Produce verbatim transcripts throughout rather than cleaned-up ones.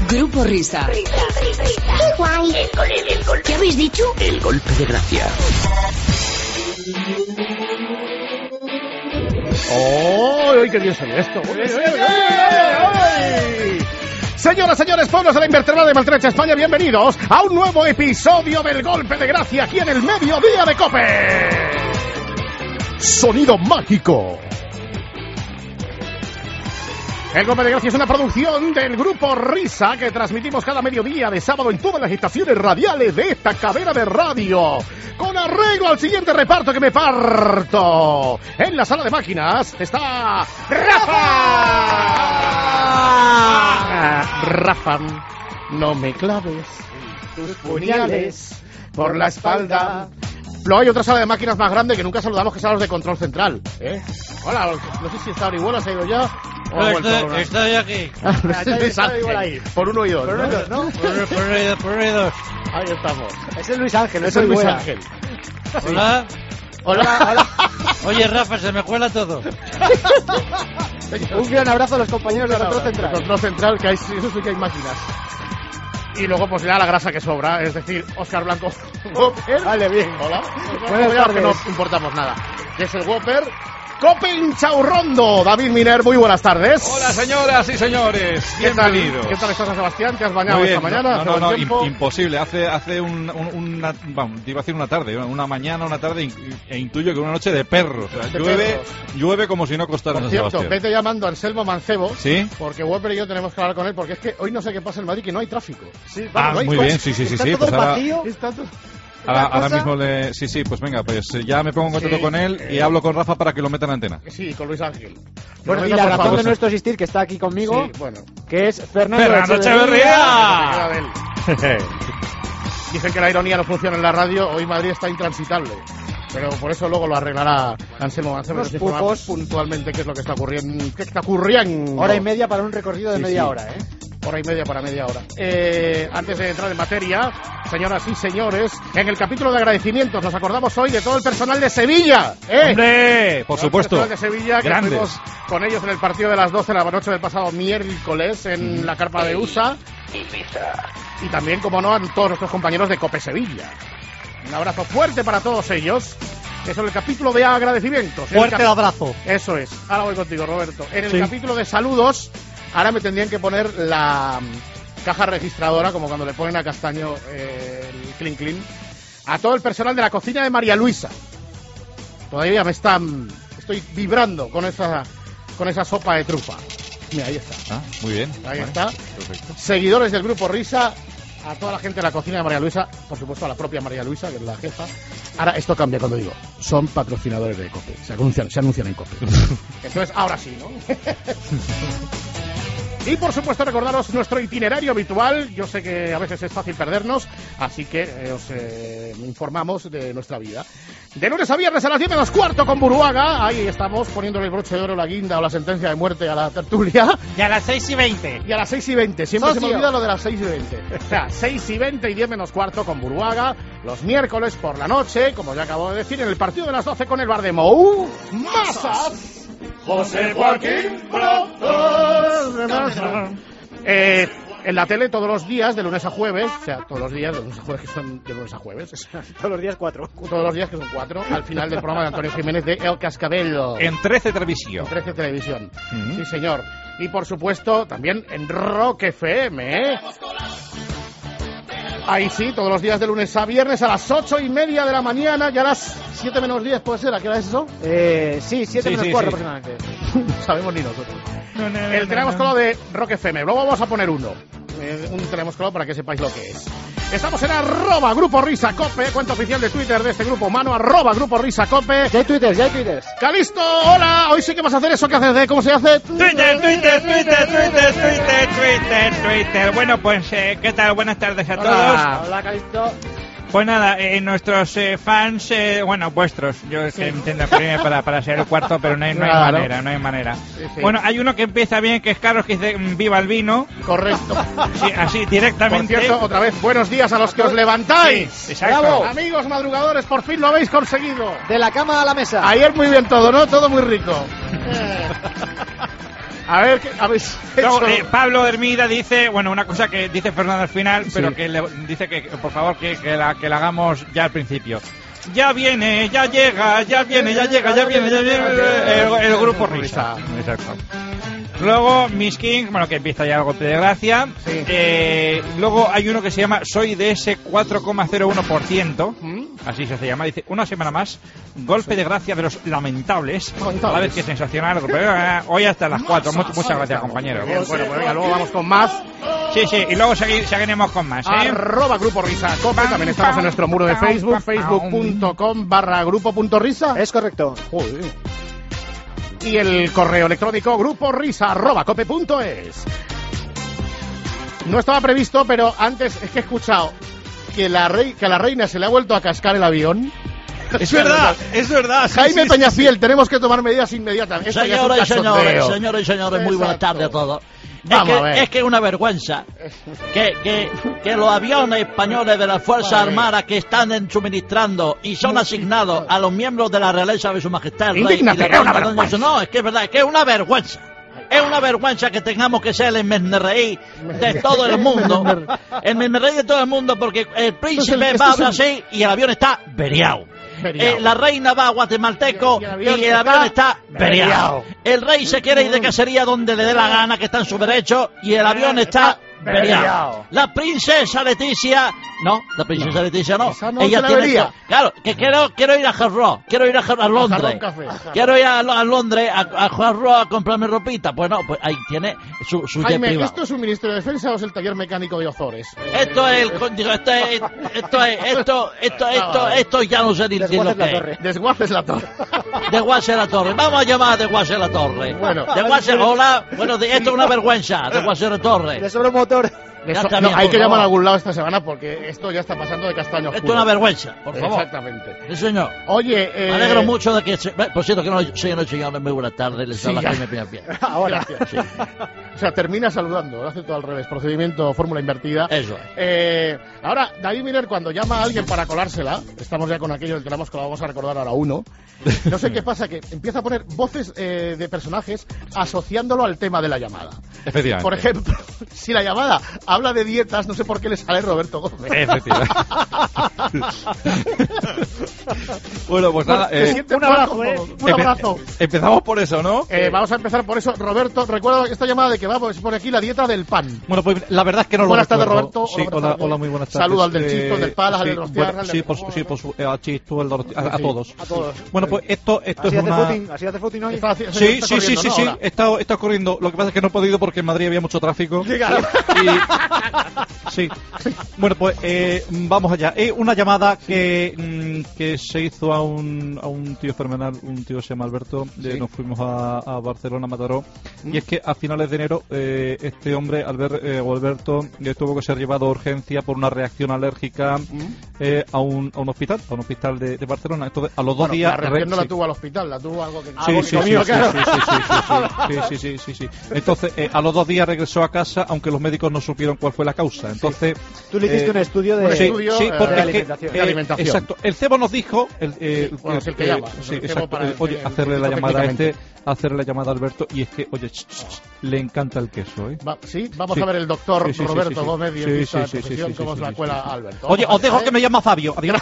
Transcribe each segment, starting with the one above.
Grupo Risa. Risa, risa, risa. ¡Qué guay! El gol, el, el gol. ¿Qué habéis dicho? El golpe de gracia. ¡Oh! ¡Ay, qué bien salió esto! ¡Ay, ay, ay, ay! Señoras, señores, pueblos de la invertebrada de Maltrecha, España, bienvenidos a un nuevo episodio del Golpe de Gracia aquí en el Mediodía de COPE. Sonido mágico. El Golpe de Gracia es una producción del Grupo Risa que transmitimos cada mediodía de sábado en todas las estaciones radiales de esta cadena de radio. Con arreglo al siguiente reparto que me parto. En la sala de máquinas está Rafa. Rafa, no me claves tus puñales por la espalda. Luego hay otra sala de máquinas más grande que nunca saludamos, que son los de control central, ¿eh? Hola, no sé si está Orihuela, se ha ido ya. Hola, estoy, estoy aquí. ahí. Por uno y dos, por uno y dos, ¿no? Por, por, uno y dos, por uno y dos. Ahí estamos. Ese es Luis Ángel, ese es Luis Ángel. Hola. Hola. Hola. Oye, Rafa, se me cuela todo. Un gran abrazo a los compañeros de control central. De control central, que hay, eso sí que hay máquinas. Y luego, pues ya la grasa que sobra, es decir, Óscar Blanco. Whopper. Vale, bien. Hola. Buenas tardes. Que no importamos nada. Que es el Whopper. Cope Inchaurrondo. David Miner, muy buenas tardes. Hola, señoras y señores. Bienvenidos. ¿Qué tal estás, Sebastián? ¿Te has bañado esta mañana? No, no, no, no imposible. Hace hace un, un, una, vamos, iba a decir una tarde, una mañana, una tarde, e intuyo que una noche de perros. O sea, de llueve, perros. llueve como si no costara San Cierto, Sebastián. vete llamando a Anselmo Mancebo. ¿Sí? Porque Whopper y yo tenemos que hablar con él, porque es que hoy no sé qué pasa en Madrid, que no hay tráfico. Sí, ah, no hay muy coche. bien, sí, sí, sí. Está sí todo pues ahora, vacío. Está todo... ahora, ahora cosa... mismo le... Sí, sí, pues venga, pues ya me pongo en contacto Sí, con él eh... y hablo con Rafa para que lo meta en antena. Sí, con Luis Ángel. Bueno, Venga, y la por razón favor. de nuestro existir, que está aquí conmigo, Sí, bueno. que es Fernando, Fernando Echeverría. Echeverría. Dicen que la ironía no funciona en la radio, hoy Madrid está intransitable. Pero por eso luego lo arreglará Anselmo Mancebo. Unos Nos informa pocos. puntualmente qué es lo que está ocurriendo. ¿Qué está ocurriendo? Hora y media para un recorrido de Sí, media sí. hora, ¿eh? Hora y media para media hora. Eh, antes de entrar en materia, señoras y señores, en el capítulo de agradecimientos nos acordamos hoy de todo el personal de Sevilla. ¿eh? ¡Hombre! Por supuesto. El personal de Sevilla, que Grandes. estuvimos con ellos en el partido de las doce de la noche del pasado miércoles en la carpa de U S A. Y también, como no, a todos nuestros compañeros de COPE Sevilla. Un abrazo fuerte para todos ellos. Eso es el capítulo de agradecimientos. En el Fuerte cap- abrazo. Eso es. Ahora voy contigo, Roberto. En el Sí. capítulo de saludos, ahora me tendrían que poner la mm, caja registradora, como cuando le ponen a Castaño eh, el clean clean, a todo el personal de la cocina de María Luisa. Todavía me están... Estoy vibrando con esa, con esa sopa de trufa. Mira, ahí está. Ah, muy bien. Ahí Vale, está. Perfecto. Seguidores del Grupo Risa, a toda la gente de la cocina de María Luisa, por supuesto a la propia María Luisa, que es la jefa. Ahora, esto cambia cuando digo, son patrocinadores de COPE, se anuncian, se anuncian en COPE. Entonces, ahora sí, ¿no? Y por supuesto recordaros nuestro itinerario habitual. Yo sé que a veces es fácil perdernos, así que eh, os eh, informamos de nuestra vida. De lunes a viernes a las diez menos cuarto con Buruaga. Ahí estamos poniéndole el broche de oro, la guinda o la sentencia de muerte a la tertulia. Y a las seis y veinte. Y a las seis y veinte, siempre se me Socio. olvida lo de las seis y veinte. O sea, seis y veinte y diez menos cuarto con Buruaga. Los miércoles por la noche, como ya acabo de decir, en el partido de las doce con el bar de Mou. ¡Masas! José Joaquín Brazos. Eh, en la tele todos los días, de lunes a jueves, o sea, todos los días, de lunes a jueves, que son de lunes a jueves, Todos los días cuatro. todos los días que son cuatro, al final del programa de Antonio Jiménez de El Cascabel. En trece Televisión. trece Televisión. Mm. Sí, señor. Y por supuesto, también en Rock F M, ¿eh? Ahí sí, todos los días de lunes a viernes a las ocho y media de la mañana y a las siete menos diez, ¿puede ser? ¿A qué hora es eso? Eh, sí, siete Sí, menos sí, cuatro sí. aproximadamente. No sabemos ni nosotros. No, no, no, El no, tenemos no. color de Rock F M. Luego vamos a poner uno. Eh, un tenemos color para que sepáis lo que es. Estamos en arroba Grupo Risa Cope, cuenta oficial de Twitter de este grupo humano, arroba Grupo Risa Cope. Ya hay twitters, ya hay twitters. Calisto, hola, hoy sí que vas a hacer eso que haces de, ¿cómo se hace? Twitter, Twitter, Twitter, Twitter, Twitter, Twitter, Twitter. Bueno, pues, eh, ¿qué tal? Buenas tardes a Hola. todos. Hola, Calisto. Pues nada, eh, nuestros eh, fans, eh, bueno, vuestros, yo es que intento ponerme para, para ser el cuarto, pero no hay, no hay Claro. manera, no hay manera. Sí, sí. Bueno, hay uno que empieza bien, que es Carlos, que dice mm, viva el vino, Correcto. sí, así Por directamente. cierto, otra vez, buenos días a los que os levantáis. Sí, exacto. Bravo. Amigos madrugadores, por fin lo habéis conseguido. De la cama a la mesa. Ayer muy bien todo, ¿no? Todo muy rico. A ver, ¿qué habéis Luego, hecho? eh, Pablo Hermida dice, bueno, una cosa que dice Fernando al final, Sí. pero que le, dice que, por favor, que, que, la, que la hagamos ya al principio. Ya viene, ya llega, ya viene, ya llega, ya viene, ya viene el, el grupo Risa. Exacto. Luego, Miss King, bueno, que empieza ya el golpe de gracia. Sí. Eh, luego hay uno que se llama Soy de ese cuatro coma cero uno por ciento. ¿Mm? Así se llama. Dice, una semana más, golpe de gracia de los lamentables. Lamentables. A la vez que sensacional. Hoy hasta las cuatro. Much- muchas gracias, compañero. Bien, bueno, pues venga, luego vamos con más. Sí, sí, y luego segui- seguiremos con más, ¿eh? Arroba Grupo Risa Cope. También estamos en nuestro muro de Facebook, facebook.com barra grupo.risa. Es correcto. Joder. Y el correo electrónico gruporisa arroba cope punto es. No estaba previsto, pero antes es que he escuchado que, la rey, que a la reina se le ha vuelto a cascar el avión. Es verdad, es verdad. sí, Jaime sí, Peñafiel, sí. tenemos que tomar medidas inmediatas. Esto ya es un Señoras y señores, cachondeo. señoras y señores, muy buenas Exacto. tardes a todos. Vamos es, a ver. que, es que es una vergüenza que, que, que los aviones españoles de las Fuerzas Vale. Armadas que están en- suministrando y son asignados a los miembros de la realeza de su majestad el rey y Indígnate, la que es una reina, vergüenza. no, es que es verdad, es que es una vergüenza. Es una vergüenza que tengamos que ser el mesnerreí de todo el mundo. El mesnerreí de todo el mundo porque el príncipe esto va a es un- Brasil y el avión está veriao. Veriao. Eh, la reina va a Guatemalteco Y el y avión el avión está está veriao. El rey se quiere ir de cacería donde le dé la gana, que está en su derecho, y el avión está veriao. veriao. La princesa Leticia, no, la princesa Leticia no. Esa no Ella se la tiene vería. que- claro, que quiero quiero ir a Hard Rock, quiero ir a, Hard- a Londres. Jarrón Café. Quiero ir a, a Londres a, a Hard Rock a comprarme ropita. Pues no, pues ahí tiene su, su jet Jaime, privado. ¿esto es un Ministerio de Defensa o es el taller mecánico de Ozores? Esto es el con- digo, esto es esto es esto esto esto esto ya no sé ni ni lo Desguaces la que torre. es. Desguaces la torre. De Guase la Torre. Vamos a llamar a De Guase la Torre. Bueno. De Guase, hola. Bueno, de- esto es una vergüenza. De Guase la Torre. Le sobra un motor. Eso- está no, bien, hay por que llamar favor. a algún lado esta semana porque esto ya está pasando de castaño Esto es oscuro. una vergüenza, por favor. Exactamente. Sí, señor. Oye, eh... Me alegro mucho de que... se- Por cierto, que no, señor y señores, muy buenas tardes. Les Sí, habla ya. Jaime Peñafiel. Ahora. Sí, O sea, termina saludando, lo hace todo al revés. Procedimiento, fórmula invertida. eso es. Eh, ahora, David Miller, cuando llama a alguien para colársela, estamos ya con aquello del que la hemos colado, vamos a recordar ahora uno. No sé qué pasa, que empieza a poner voces eh, de personajes asociándolo al tema de la llamada. Efectivamente. Por ejemplo, si la llamada habla de dietas, no sé por qué le sale Roberto Gómez. Efectivamente. Bueno, pues nada. ¿Te eh, sientes un abrazo, mal? eh. Un empe- abrazo. Empezamos por eso, ¿no? Eh, vamos a empezar por eso. Roberto, recuerda esta llamada de que va, pues pone aquí la dieta del pan. Bueno, pues la verdad es que no lo Buenas tardes, recuerdo. Roberto. Sí, Hola, buenas hola, tardes. hola, muy buenas tardes. Saludo al del Chisto, al del Palas, al sí, del Rostiarra, bueno, al sí, del- por, sí, por su- eh, a Chisto, al Rosti- a, a Sí. todos. A todos. Bueno, pues esto, esto Así es hace una... footing, así hace footing hoy. Está haci- Sí, está sí, sí, corriendo, sí, ¿no? sí, Ahora. está, está corriendo. Lo que pasa es que no he podido porque en Madrid había mucho tráfico. Y, sí. Bueno, pues eh, vamos allá. Es una llamada que, mm, que se hizo a un, a un tío fenomenal, un tío que se llama Alberto. Eh, Sí. Nos fuimos a, a Barcelona, a Mataró. Y es que a finales de enero eh, este hombre, Albert, eh, o Alberto, eh, tuvo que ser llevado a urgencia por una reacción alérgica eh, a, un, a un hospital, a un hospital de, de Barcelona. Entonces, a los dos Bueno, días... la reacción no la sí. tuvo al hospital, la tuvo algo que... Sí, algo sí, que sí, comió, sí, claro. sí, sí, sí, sí, sí, sí, sí, sí. Entonces, eh, a los dos días regresó a casa, aunque los médicos no supieron cuál fue la causa. Entonces, Tú le hiciste eh, un estudio de, un sí, estudio, sí, eh, porque de es que, alimentación. de alimentación. Exacto. El cebo nos dijo, el, eh, Bueno, es el que eh, llama, sí, el cebo exacto. para eh, el- oye, el- hacerle el- la llamada a este, técnicamente. hacerle la llamada a Alberto, y es que, oye, ch, ch, ch, le encanta el queso, ¿eh? Va- sí, vamos Sí. a ver el doctor Sí, sí, sí, Roberto sí, sí. Gómez, Sí, guionista de sí, sí, profesión, sí, sí, cómo sí, se la sí, cuela sí. a Alberto. Oye, Vamos os dejo a ver. que me llama Fabio. Adiós.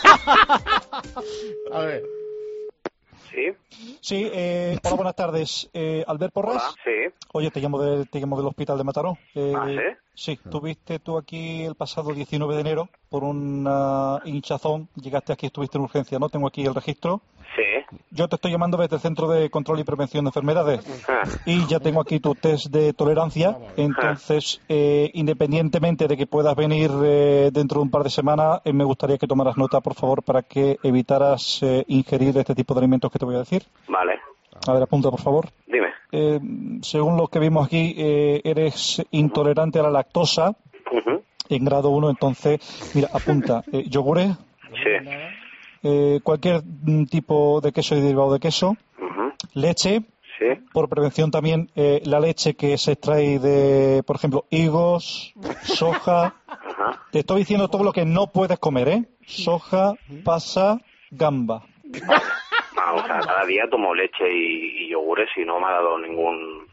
A ver. Sí, Sí, eh, hola, buenas tardes. Eh, Albert Porras. hola, sí. Oye, te llamo, de, te llamo del hospital de Mataró. Eh, Ah, ¿sí? Sí, tuviste tú aquí el pasado diecinueve de enero por una hinchazón. Llegaste aquí, estuviste en urgencia, ¿no? Tengo aquí el registro. Sí. Yo te estoy llamando desde el Centro de Control y Prevención de Enfermedades. Ah, Y ya tengo aquí tu test de tolerancia. Entonces, eh, independientemente de que puedas venir eh, dentro de un par de semanas, eh, me gustaría que tomaras nota, por favor, para que evitaras eh, ingerir este tipo de alimentos que te voy a decir. vale. A ver, apunta, por favor. Dime. Eh, según lo que vimos aquí, eh, eres intolerante a la lactosa Ujú. en grado uno. Entonces, mira, apunta. Eh, yogures, Sí. eh, cualquier mm, tipo de queso y derivado de queso, Ujú. leche. Sí. Por prevención también, eh, la leche que se extrae de, por ejemplo, higos, soja. Ajá. Te estoy diciendo todo lo que no puedes comer, ¿eh? Soja, pasa, gamba. Ah, o sea, cada día tomo leche y, y yogures y no me ha dado ningún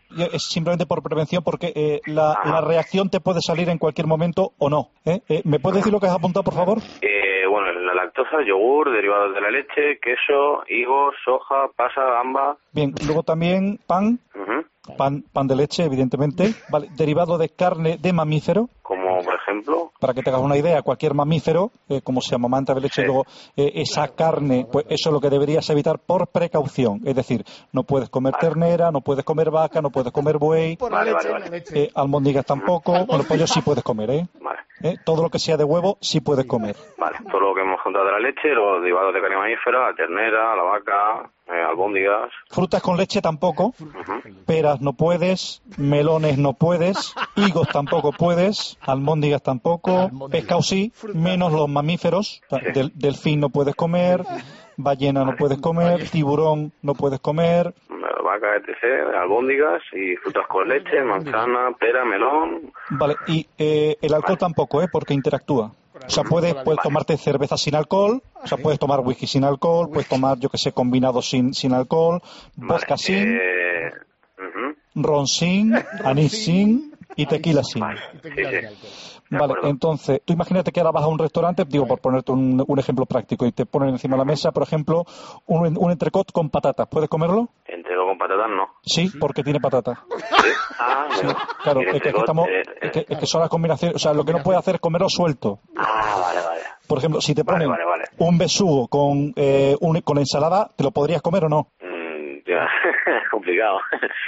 es simplemente por prevención, porque eh, la, Ajá. la reacción te puede salir en cualquier momento o no. ¿eh? Eh, ¿Me puedes decir lo que has apuntado, por favor? Eh, bueno, la lactosa, yogur, derivados de la leche, queso, higos, soja, pasa, gamba. Bien, luego también pan, Ujú. pan, pan de leche, evidentemente, vale, derivado de carne de mamífero. Como, por ejemplo, Para que te hagas una idea, cualquier mamífero, eh, como se amamanta de leche, Sí. luego eh, esa carne, pues eso es lo que deberías evitar por precaución. Es decir, no puedes comer ternera, no puedes comer vaca, no puedes comer buey, Por Vale, la leche, vale, la vale. leche. eh, almóndigas tampoco, bueno, pollo sí puedes comer, ¿eh? vale, ¿eh? Todo lo que sea de huevo sí puedes comer. vale, todo lo que hemos contado de la leche, los derivados de carne mamífera, la ternera, la vaca, eh, albóndigas. Frutas con leche tampoco, Ujú. peras no puedes, melones no puedes, higos tampoco puedes, almóndigas tampoco, Almóndigas. pescado sí, menos los mamíferos, o sea, del, delfín no puedes comer, ballena no puedes comer, tiburón no puedes comer, La vaca, etcétera, albóndigas y frutas con leche, manzana, pera, melón. vale, y eh, el alcohol tampoco, ¿eh? Porque interactúa. O sea, puedes, puedes tomarte cerveza sin alcohol, o sea, puedes tomar whisky sin alcohol, puedes tomar, yo que sé, combinado sin, sin alcohol, vodka Vale, sin, eh, ujú. ron sin, anís sin y tequila sin. Vale, Y te sí, quitas sí. el alcohol. De Vale, acuerdo. entonces, tú imagínate que ahora vas a un restaurante, digo, por ponerte un, un ejemplo práctico, y te ponen encima de la mesa, por ejemplo, un, un entrecot con patatas. ¿Puedes comerlo? Entero con patatas no. Sí, porque tiene patatas. ¿Sí? Ah, Sí, bueno. claro, Y el es que, aquí entrecot, estamos, eh, es que, eh, es que son las combinaciones, o sea, lo que no puedes hacer es comerlo suelto. Ah, vale, vale. Por ejemplo, si te Vale, ponen vale, vale. un besugo con, eh, un- con ensalada, ¿te lo podrías comer o no? Mm, ya, complicado.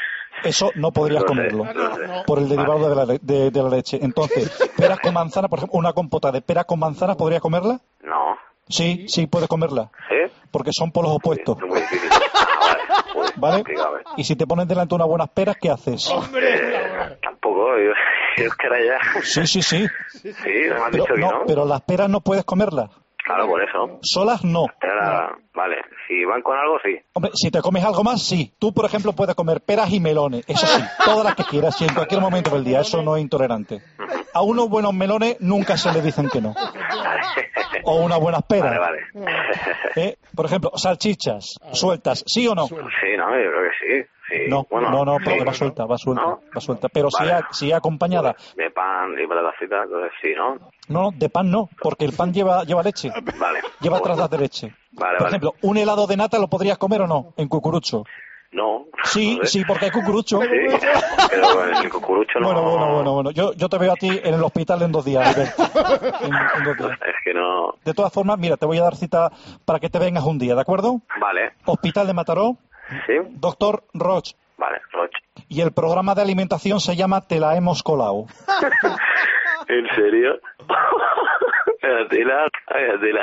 Eso no podrías Lo sé, comerlo. lo sé. Por el derivado de la, le- de, de la leche. Entonces, peras con manzana, por ejemplo, una compota de peras con manzanas, ¿podrías comerla? No. Sí, sí, puedes comerla. ¿Sí? Porque son polos opuestos. Es muy difícil. Ah, vale. Joder, ¿Vale? complicado, eh. Y si te pones delante unas buenas peras, ¿qué haces? Eh, tampoco, yo, yo es que era ya. Sí, sí, sí. Sí, me has Pero, dicho que no, no. pero las peras no puedes comerlas. Claro, por eso. Solas no. Era, vale, si van con algo, sí. Hombre, si te comes algo más, sí. Tú, por ejemplo, puedes comer peras y melones. Eso sí, todas las que quieras y en cualquier momento del día. Eso no es intolerante. A unos buenos melones nunca se le dicen que no. O unas buenas peras. Vale, vale. ¿Eh? Por ejemplo, salchichas sueltas, ¿sí o no? Sí, no, yo creo que sí. sí. No, Bueno, no, no, sí. porque va suelta, va suelta, ¿No? va suelta. Pero si, Vale. ha- si acompañada, De pan y patatacita, entonces sí, ¿no? no, de pan no, porque el pan lleva, lleva leche, Vale. lleva trazas de leche. Vale, Por vale. ejemplo, un helado de nata lo podrías comer o no, en cucurucho. No. Sí, no sé. sí, porque hay cucurucho. Sí, pero en el cucurucho no. Bueno, bueno, bueno, bueno. Yo, yo te veo a ti en el hospital en dos días, Alberto. En, en dos días. Es que no. De todas formas, mira, te voy a dar cita para que te vengas un día, ¿de acuerdo? Vale. Hospital de Mataró, Sí. doctor Roch. Vale, Roch. Y el programa de alimentación se llama Te la hemos colado. ¿En serio? Vaya tela, vaya tela.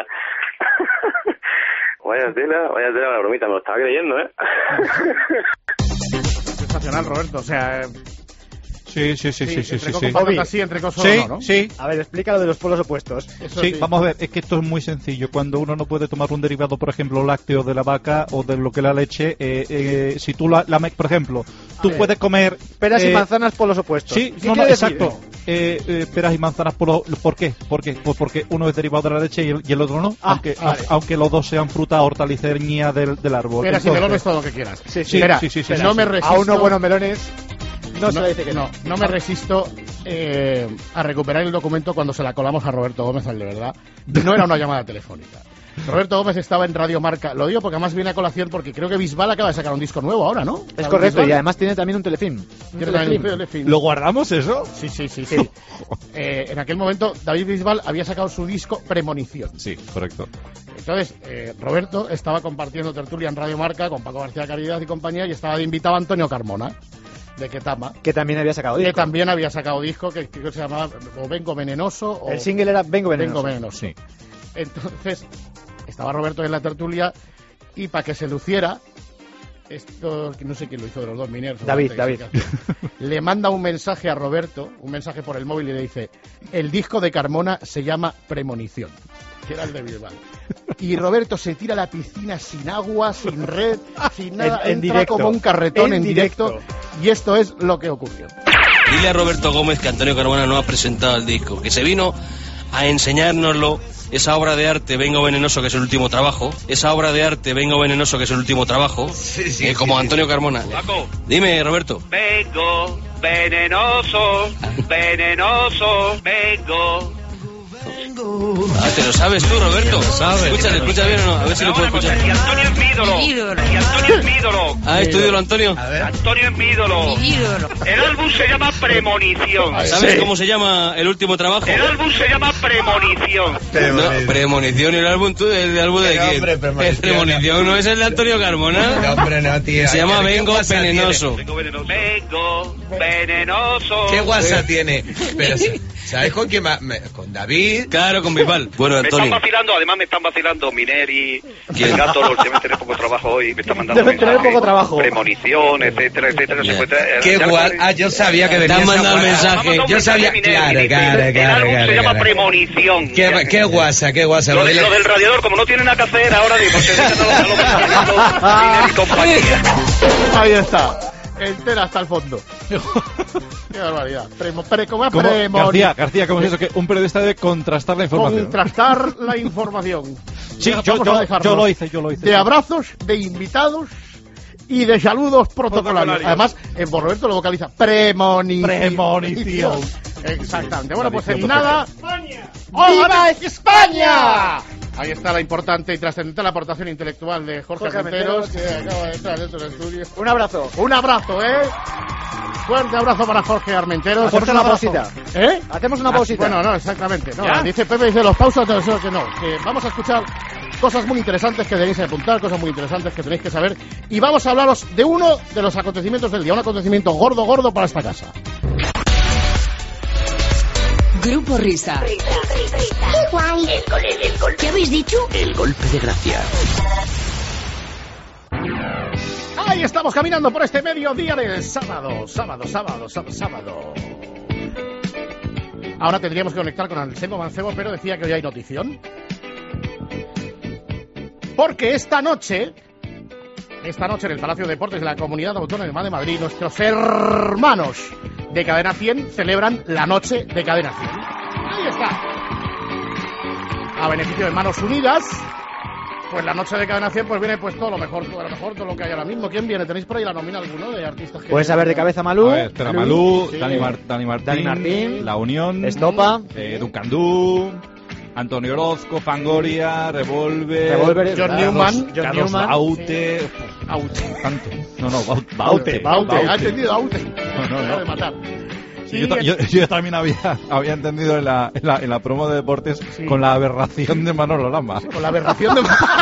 Vaya tela, vaya tela la bromita, me lo estaba creyendo, ¿eh? Sensacional, Roberto. O sea, eh, Sí, sí, sí, sí, sí, sí. entrecot sí. con patatas sí, entrecot solo Sí, no, ¿no? sí. A ver, explica lo de los polos opuestos. Eso Sí, vamos a ver, es que esto es muy sencillo. Cuando uno no puede tomar un derivado, por ejemplo, lácteo de la vaca o de lo que es la leche, eh, eh, si tú la, la me- por ejemplo, tú ver. puedes comer Peras y eh, manzanas, polos opuestos. Sí, ¿Qué no, no, quiere decir? exacto. Eh, eh, peras y manzanas, por, lo- ¿por qué? ¿Por qué? Pues porque uno es derivado de la leche y el, y el otro no, Ah, aunque, vale. a- aunque los dos sean fruta hortaliceña del, del árbol. Peras y Entonces, melones, todo lo que quieras. Sí, sí, Espera, sí, sí, sí, no sí, me sí. resisto. A unos buenos melones no, se le dice que no. no, no me resisto eh, a recuperar el documento cuando se la colamos a Roberto Gómez, al de verdad. No era una llamada telefónica. Roberto Gómez estaba en Radio Marca. Lo digo porque además viene a colación porque creo que Bisbal acaba de sacar un disco nuevo ahora, ¿no? Es ¿Sabes, correcto, Bisbal? y además tiene también un telefilm. Un Tiene también un telefilm. telefilm. ¿Lo guardamos eso? Sí, sí, sí, sí. Eh, en aquel momento David Bisbal había sacado su disco Premonición. Sí, correcto. Entonces, eh, Roberto estaba compartiendo tertulia en Radio Marca con Paco García Caridad y compañía y estaba de invitado a Antonio Carmona, de Ketama, Que también había sacado que disco. también había sacado disco que creo que se llamaba o Vengo Venenoso o El single era Vengo Venenoso. Vengo Venenoso. Sí. Entonces, estaba Roberto en la tertulia y para que se luciera, esto, que no sé quién lo hizo de los dos mineros. David, seguramente que sí que hace, le manda un mensaje a Roberto, un mensaje por el móvil y le dice, el disco de Carmona se llama Premonición, que era el de Bilbao. Y Roberto se tira a la piscina sin agua, sin red, sin nada, En- en entra directo. como un carretón en, En directo. directo. Y esto es lo que ocurrió. Dile a Roberto Gómez que Antonio Carmona no ha presentado el disco, que se vino a enseñárnoslo esa obra de arte Vengo Venenoso, que es el último trabajo, esa obra de arte Vengo Venenoso, que es el último trabajo, Sí, sí, eh, como sí, Antonio sí. Carmona. Paco. Dime, Roberto. Vengo, venenoso, venenoso, vengo. Ah, ¿te lo sabes tú, Roberto? Escucha, ¿escucha bien o no? A ver si lo puedo escuchar. Y Antonio es mi ídolo. Y Antonio es mi ídolo. Ah, ¿es tu ídolo, Antonio? Antonio es mi ídolo. El álbum se llama Premonición. ¿Sabes cómo se llama el último trabajo? El álbum se llama Premonición. No, Premonición, ¿y el álbum tú? ¿El álbum de Pero, quién? hombre, Premonición. El Premonición, ¿no es el de Antonio Carmona? No, hombre, no, tío. Se llama ¿Qué Vengo guasa Venenoso. tiene? Vengo venenoso. ¿Qué guasa tiene? Pero, ¿sabes con quién más? Me- Con David. Claro, con Bisbal. Bueno, Me están Antonio. vacilando, además me están vacilando Mineri, ¿Quién? el gato Lord, deben tener poco trabajo hoy, me están mandando Deben tener mensajes, poco trabajo. premonición, etcétera, etcétera. Ya. se encuentra- Qué ya me guay. ponen- Ah, yo sabía que Te venía han esa mandado el guasa. mensaje. Me ha mandado Yo un sabía. mensaje Mineri, Claro, dice, claro, el claro, álbum claro, se llama claro. Premonición. Qué, qué guasa, qué guasa. Lo, Lo de- de- lo del radiador, como no tiene nada que hacer ahora, digo, se dedican a lo- a lo que está haciendo Mineri y compañía. Ahí está. Entera hasta el fondo. Qué barbaridad. Premo, pre, ¿cómo es ¿Cómo? premoni- García, García, ¿cómo es eso? Que un periodista debe contrastar la información. Contrastar la información. Sí, Venga, yo, vamos a yo, dejarnos yo lo hice, yo lo hice. De abrazos, de invitados y de saludos protocolarios. Protocolarios. Además, en por Roberto lo vocaliza. Premonición. Premonición. Exactamente. Bueno, pues en Maldición nada. ¡Viva España! Ahí está la importante y trascendental aportación intelectual de Jorge, Jorge Armenteros, Armenteros. que acaba de entrar dentro del estudio. Un abrazo. Un abrazo, ¿eh? Fuerte abrazo para Jorge Armenteros. Hacemos Fuerte una abrazo. pausita. ¿Eh? Hacemos una Ah, pausita. Bueno, no, exactamente. No, ¿Ya? dice Pepe, dice los pausas, no, eso que no. Que vamos a escuchar cosas muy interesantes que tenéis que apuntar, cosas muy interesantes que tenéis que saber. Y vamos a hablaros de uno de los acontecimientos del día, un acontecimiento gordo, gordo para esta casa. Grupo Risa. Qué guay. El gol, el, el gol. ¿Qué habéis dicho? El golpe de gracia. Ahí estamos caminando por este mediodía del sábado, sábado, sábado, sábado, sábado. Ahora tendríamos que conectar con Anselmo Mancebo, pero decía que hoy hay notición. Porque esta noche, esta noche en el Palacio de Deportes de la Comunidad Autónoma de Madrid, nuestros hermanos de Cadena cien celebran la noche de Cadena cien. Ahí está. A beneficio de Manos Unidas. Pues la noche de Cadena cien pues viene pues todo lo mejor, todo lo mejor, todo lo que hay ahora mismo. ¿Quién viene? ¿Tenéis por ahí la nómina alguno de artistas que... Puedes saber de cabeza Malú. A ver, espera, Malú, Sí. Dani, Mar- Dani Martín, Dani Martín, La Unión, Estopa, eh, Ducandú, Antonio Orozco, Fangoria, Revolver, Revolver, John Carlos- Newman, John Carlos Newman. Baute, Aute. tanto. No, no, Baute. Baute, Baute, ha entendido Aute. No, no, Acaba no. de matar. Sí, Y yo, ta- en- yo- yo también había, había entendido en la, en, la, en la promo de deportes con la aberración de Manolo Lama. Con la aberración de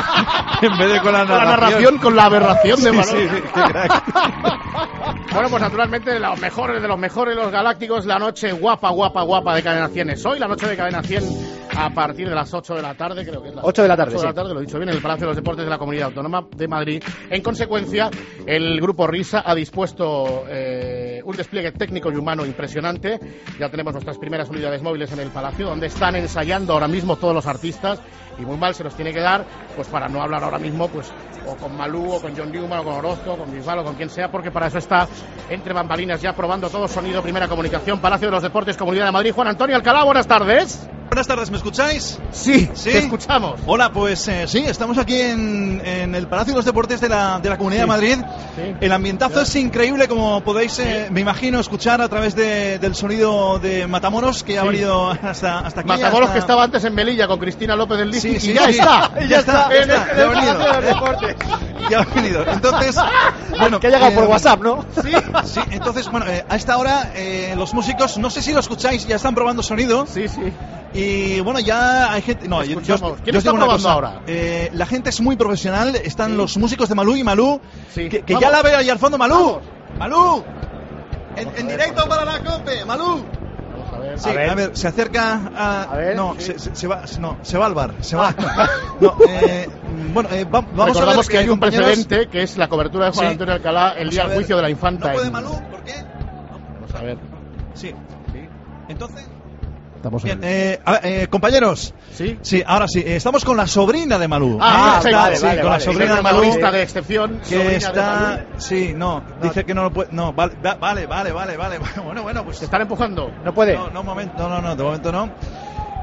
En vez de con la Con la narración. narración, con la aberración de Sí, Manolo. sí, sí, qué crack. Bueno, pues naturalmente de los mejores de los mejores, los galácticos, la noche guapa, guapa, guapa de Cadena cien es hoy, la noche de Cadena cien a partir de las ocho de la tarde, creo que es las ocho de la tarde, ocho de la sí. tarde, lo he dicho bien, en el Palacio de los Deportes de la Comunidad Autónoma de Madrid. En consecuencia, el Grupo Risa ha dispuesto eh, un despliegue técnico y humano impresionante. Ya tenemos nuestras primeras unidades móviles en el Palacio, donde están ensayando ahora mismo todos los artistas, y muy mal se los tiene que dar, pues para no hablar ahora mismo, pues o con Malú, o con John Newman, o con Orozco, con Bisbal, o con quien sea, porque para eso está entre bambalinas ya probando todo sonido, primera comunicación, Palacio de los Deportes, Comunidad de Madrid. Juan Antonio Alcalá, buenas tardes. Buenas tardes, ¿me escucháis? Sí, ¿Sí? te escuchamos. Hola, pues eh, sí, estamos aquí en, en el Palacio de los Deportes de la, de la Comunidad Sí. de Madrid. Sí. El ambientazo es increíble, como podéis, eh, me imagino, escuchar a través de, del sonido de Matamoros, que ha Sí. venido hasta, hasta aquí. Matamoros, hasta- que estaba antes en Melilla con Cristina López del Listi, Sí, sí, y ya sí. está. Ya está, ya En está, el- ya ha en el venido. Palacio de los Deportes. Ya ha venido. Entonces, bueno. Que ha llegado eh, por WhatsApp, ¿no? Sí. Sí, entonces, bueno, eh, a esta hora eh, los músicos, no sé si lo escucháis, ya están probando sonido. Sí, sí. Y bueno, ya hay gente. No, yo, yo, Escuchamos. yo ¿Quién os está digo una probando cosa. ahora? Eh, la gente es muy profesional. Están los músicos de Malú y Malú. Sí. Que, que Vamos. ya la veo ahí al fondo, Malú. Vamos. Malú. En, Vamos a en ver, directo vamos. para la COPE, Malú. Vamos a ver. Sí, a ver, se acerca a. A ver, no, sí. se, se- se va, no, se va al bar. Se va. No, eh, bueno, eh, va- vamos a ver. Recordamos que hay un compañeros. precedente, que es la cobertura de Juan Sí. Antonio Alcalá el Vamos día a del ver. juicio de la infanta. ¿No puede en- Malú? ¿Por qué? Vamos a ver. Sí. Entonces. Estamos Bien, en... eh, a ver, eh, compañeros. ¿Sí? Sí, ahora sí. eh, estamos con la sobrina de Malú. Ah, Está- vale, sí, vale, con vale. la sobrina de Malú. Malurista de excepción. Que sobrina de está. Malú. Sí, no, dice que no lo puede. No, vale, va- vale, vale, vale, vale. Bueno, bueno, pues. ¿Se están empujando? No puede. No, no, momento, no, no, no, de momento no.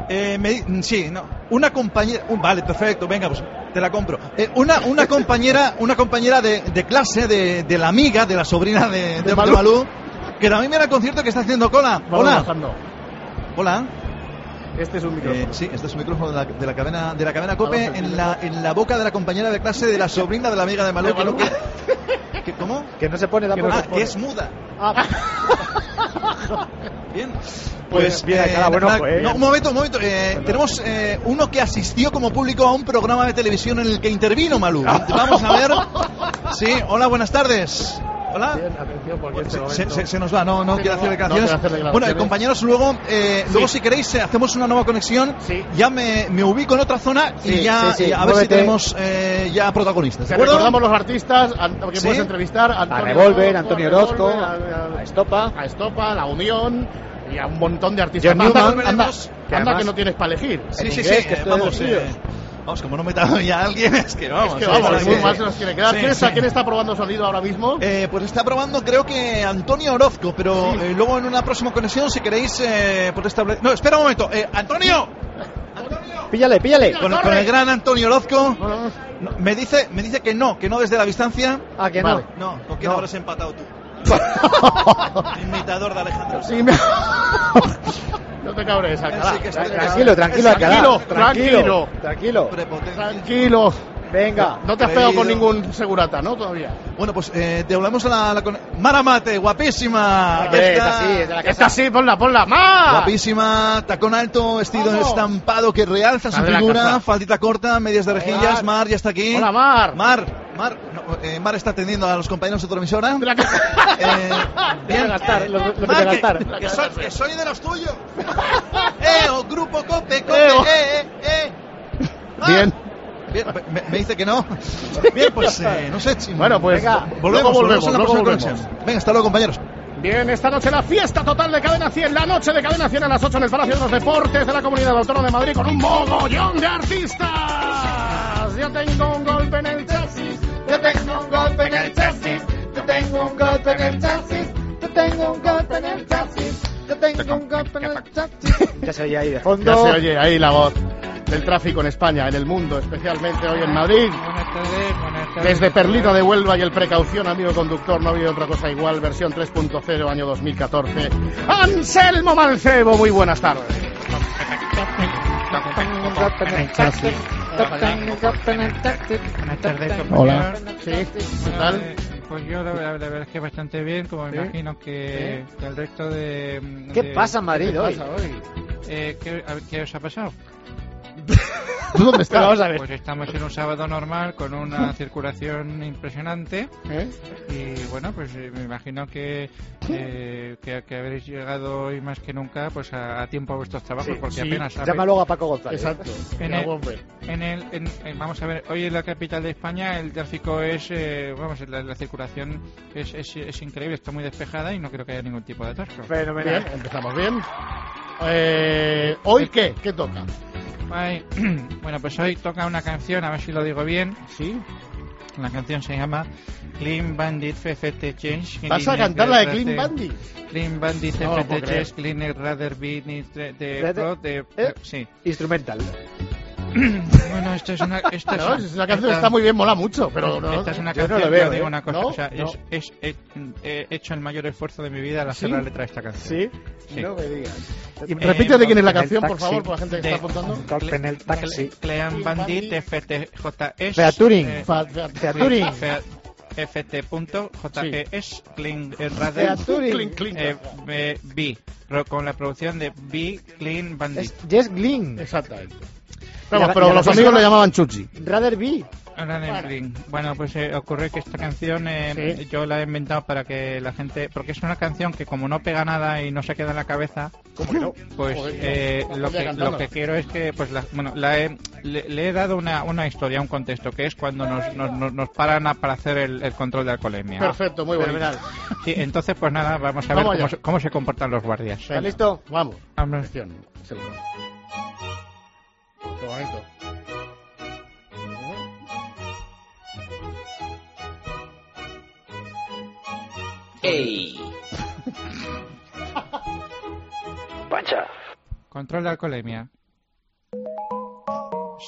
Eh, me, sí, no. Una compañera. Uh, vale, perfecto, venga, pues te la compro. Eh, una, una compañera, una compañera de, de clase de, de la amiga, de la sobrina de, de, de Malú, Malú, que también viene al concierto que está haciendo cola. Vamos Hola. Bajando. Hola. Este es un micrófono. Eh, sí, este es un micrófono de la, de la cadena de la cadena COPE en la en la boca de la compañera de clase de la sobrina de la amiga de Malú. ¿De Malú? Que, que, ¿Cómo? Que no se pone la que, boca. ah, que es muda. Ah. Bien. Pues, Pues, bien, eh, acá, bueno, na- pues. no, un momento, un momento. Eh, tenemos eh, uno que asistió como público a un programa de televisión en el que intervino Malú. Vamos a ver. Sí, hola, buenas tardes. Hola. Bien, atención, porque este Se, momento... se- se nos va, no, no Sí, quiero no hacer va. declaraciones. No quiero hacer declaraciones. Bueno, eh, compañeros, luego, eh, Sí. luego si queréis, eh, hacemos una nueva conexión. Sí. Ya me, me ubico en otra zona y Sí, ya sí, sí, y a ver si muévete. tenemos eh, ya protagonistas. Te ¿De acuerdo? recordamos los artistas an- que Sí. puedes entrevistar. A Antonio Revolver, Orozco, Antonio a Orozco, Revolver, a, a Estopa. a Estopa, La Unión y a un montón de artistas. John Anda, Newman, anda, veremos. Que anda además- que no tienes para elegir. Sí, en sí, inglés, sí, que eh, esto es de vamos, los eh, suyos. vamos, como no meta ya a alguien, es que vamos. Es que eh, vamos, para ninguno que- más se nos quiere quedar. Sí, ¿Quién, está, sí. ¿Quién está probando sonido ahora mismo? Eh, pues está probando, creo que Antonio Orozco, pero Sí. eh, luego en una próxima conexión, si queréis, eh, pues establecer. No, espera un momento, eh, Antonio. Antonio. Píllale, píllale. Con, con el gran Antonio Orozco. Bueno, No, me dice, me dice que no, que no desde la distancia. Ah, que Vale. no. No, ¿con quién No. habrás empatado tú? Imitador de Alejandro. sí, me... no te cabres, Alcalá. Sí que estoy- Tranquilo, tranquilo, Tranquilo, Alcalá. tranquilo. Tranquilo. Prepotencia. Tranquilo. Venga. No te has pegado con Creído. ningún segurata, ¿no? Todavía. Bueno, pues eh, te hablamos a la, la con- Mara Mate, guapísima. Aquí Hombre, está. esta sí, es de la Esta sí, ponla, ponla. ¡Más! Guapísima, tacón alto, vestido Vamos. estampado que realza su Sal de la figura, casa. faldita corta, medias de rejillas. Mar. Mar ya está aquí. Hola, Mar. Mar, Mar, no, eh, Mar está atendiendo a los compañeros de otra emisora. De la casa. Eh, bien, gastar, eh, lo- lo que Mar, te gastar. que, que soy, que soy de los tuyos. eh, o grupo Cope, Cope, Eh, o- eh, eh, eh. Mar. Bien. Bien, me, me dice que no. Bien, pues eh, no sé. si- Bueno, pues Venga, volvemos, luego volvemos en la luego próxima volvemos. conexión. Venga, hasta luego, compañeros. Bien, esta noche la fiesta total de Cadena cien, la noche de Cadena cien a las ocho en el Palacio de los Deportes de la Comunidad Autónoma de Madrid con un mogollón de artistas. Yo tengo un golpe en el chasis, yo tengo un golpe en el chasis, yo tengo un golpe en el chasis, yo tengo un golpe en el chasis, yo tengo un golpe en el chasis. Ya se oye ahí de Ya fondo. se oye ahí la voz del tráfico en España, en el mundo, especialmente hoy en Madrid. Buenas tardes, buenas tardes. Desde Perlita de Huelva y el Precaución, amigo conductor, no ha habido otra cosa igual, versión tres punto cero, año dos mil catorce. Anselmo Mancebo, muy buenas tardes. Buenas tardes, Hola. compañeros. Sí, ¿qué Bueno, tal? eh, Pues yo la, la- la verdad es que bastante bien, como me ¿Sí? imagino que, que el resto de... ¿Qué de- pasa en Madrid ¿Qué hoy? pasa hoy? Eh, ¿qué, a ver, ¿Qué os ha pasado? ¿Tú dónde Pero estás? vamos a ver. Pues estamos en un sábado normal con una circulación impresionante ¿Eh? y bueno, pues eh, me imagino que, eh, que, que habréis llegado hoy más que nunca pues a, a tiempo a vuestros trabajos Sí, porque sí. apenas sabéis. Llama luego a Paco González. Exacto. En La el, Bomber. en el, en- en- vamos a ver, hoy en la capital de España el tráfico es, eh, vamos, la, la circulación es, es, es increíble, está muy despejada y no creo que haya ningún tipo de atasco. Fenomenal. Bien, empezamos bien. Eh, ¿Hoy qué? ¿Qué toca? Ay, bueno, pues hoy toca una canción, a ver si lo digo bien. ¿Sí? La canción se llama Clean Bandit F F T Change. ¿Vas a cantar la de Clean Bandit? Clean Bandit No lo F F puedo T creer. Change, Clean Rather Be de, de, ¿De- Pro, de- ¿Eh? sí. Instrumental. Bueno, esto es una esta No, es, la canción esta- está muy bien, mola mucho, pero no, esta es una yo no canción lo que veo, os digo ¿eh? una cosa, ¿No? o sea, No. es, es- he, he hecho el mayor esfuerzo de mi vida al hacer ¿Sí? la letra de esta canción. ¿Sí? Sí. No me digas. Y Eh, repite de quién es la en el canción, por taxi. favor, por la gente que De- está apuntando. Golpe en el taxi. Clean Bandit F T J S Featuring. eh, Fa- fa- Featuring. Fe- F T punto J P S Clean eh, Rather Featuring. Clean, clean. eh, eh, B pro- con la producción de B Clean Bandit. Es Jess Glynn. Exactamente. Y Vamos, la- pero y la los persona- amigos le llamaban Chuchi. Rather Be. Rather Clean. Bueno, pues eh, ocurre que esta canción eh, Sí. yo la he inventado para que la gente, porque es una canción que como no pega nada y no se queda en la cabeza, ¿Cómo que no? pues Joder, eh, no, lo estaría que cantando. lo que quiero es que pues la, bueno la he- le, le he dado una, una historia, un contexto, que es cuando nos, nos, nos- nos paran a- para hacer el, el control de alcoholemia. Perfecto, muy bonito. Fenomenal. Sí, entonces pues nada, vamos a ver Vamos cómo allá. se, cómo se comportan los guardias. ¿Está listo? Vamos. Hombre. Atención. Se lo- Qué bonito. ¡Ey! Pancha. Control de alcoholemia.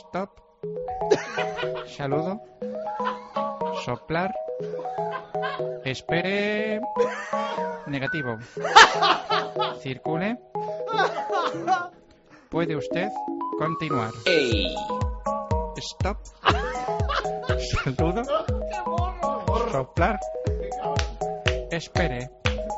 Stop. Saludo. Soplar. Espere. Negativo. Circule. Puede usted continuar. Stop. Saludo. Soplar. Espere.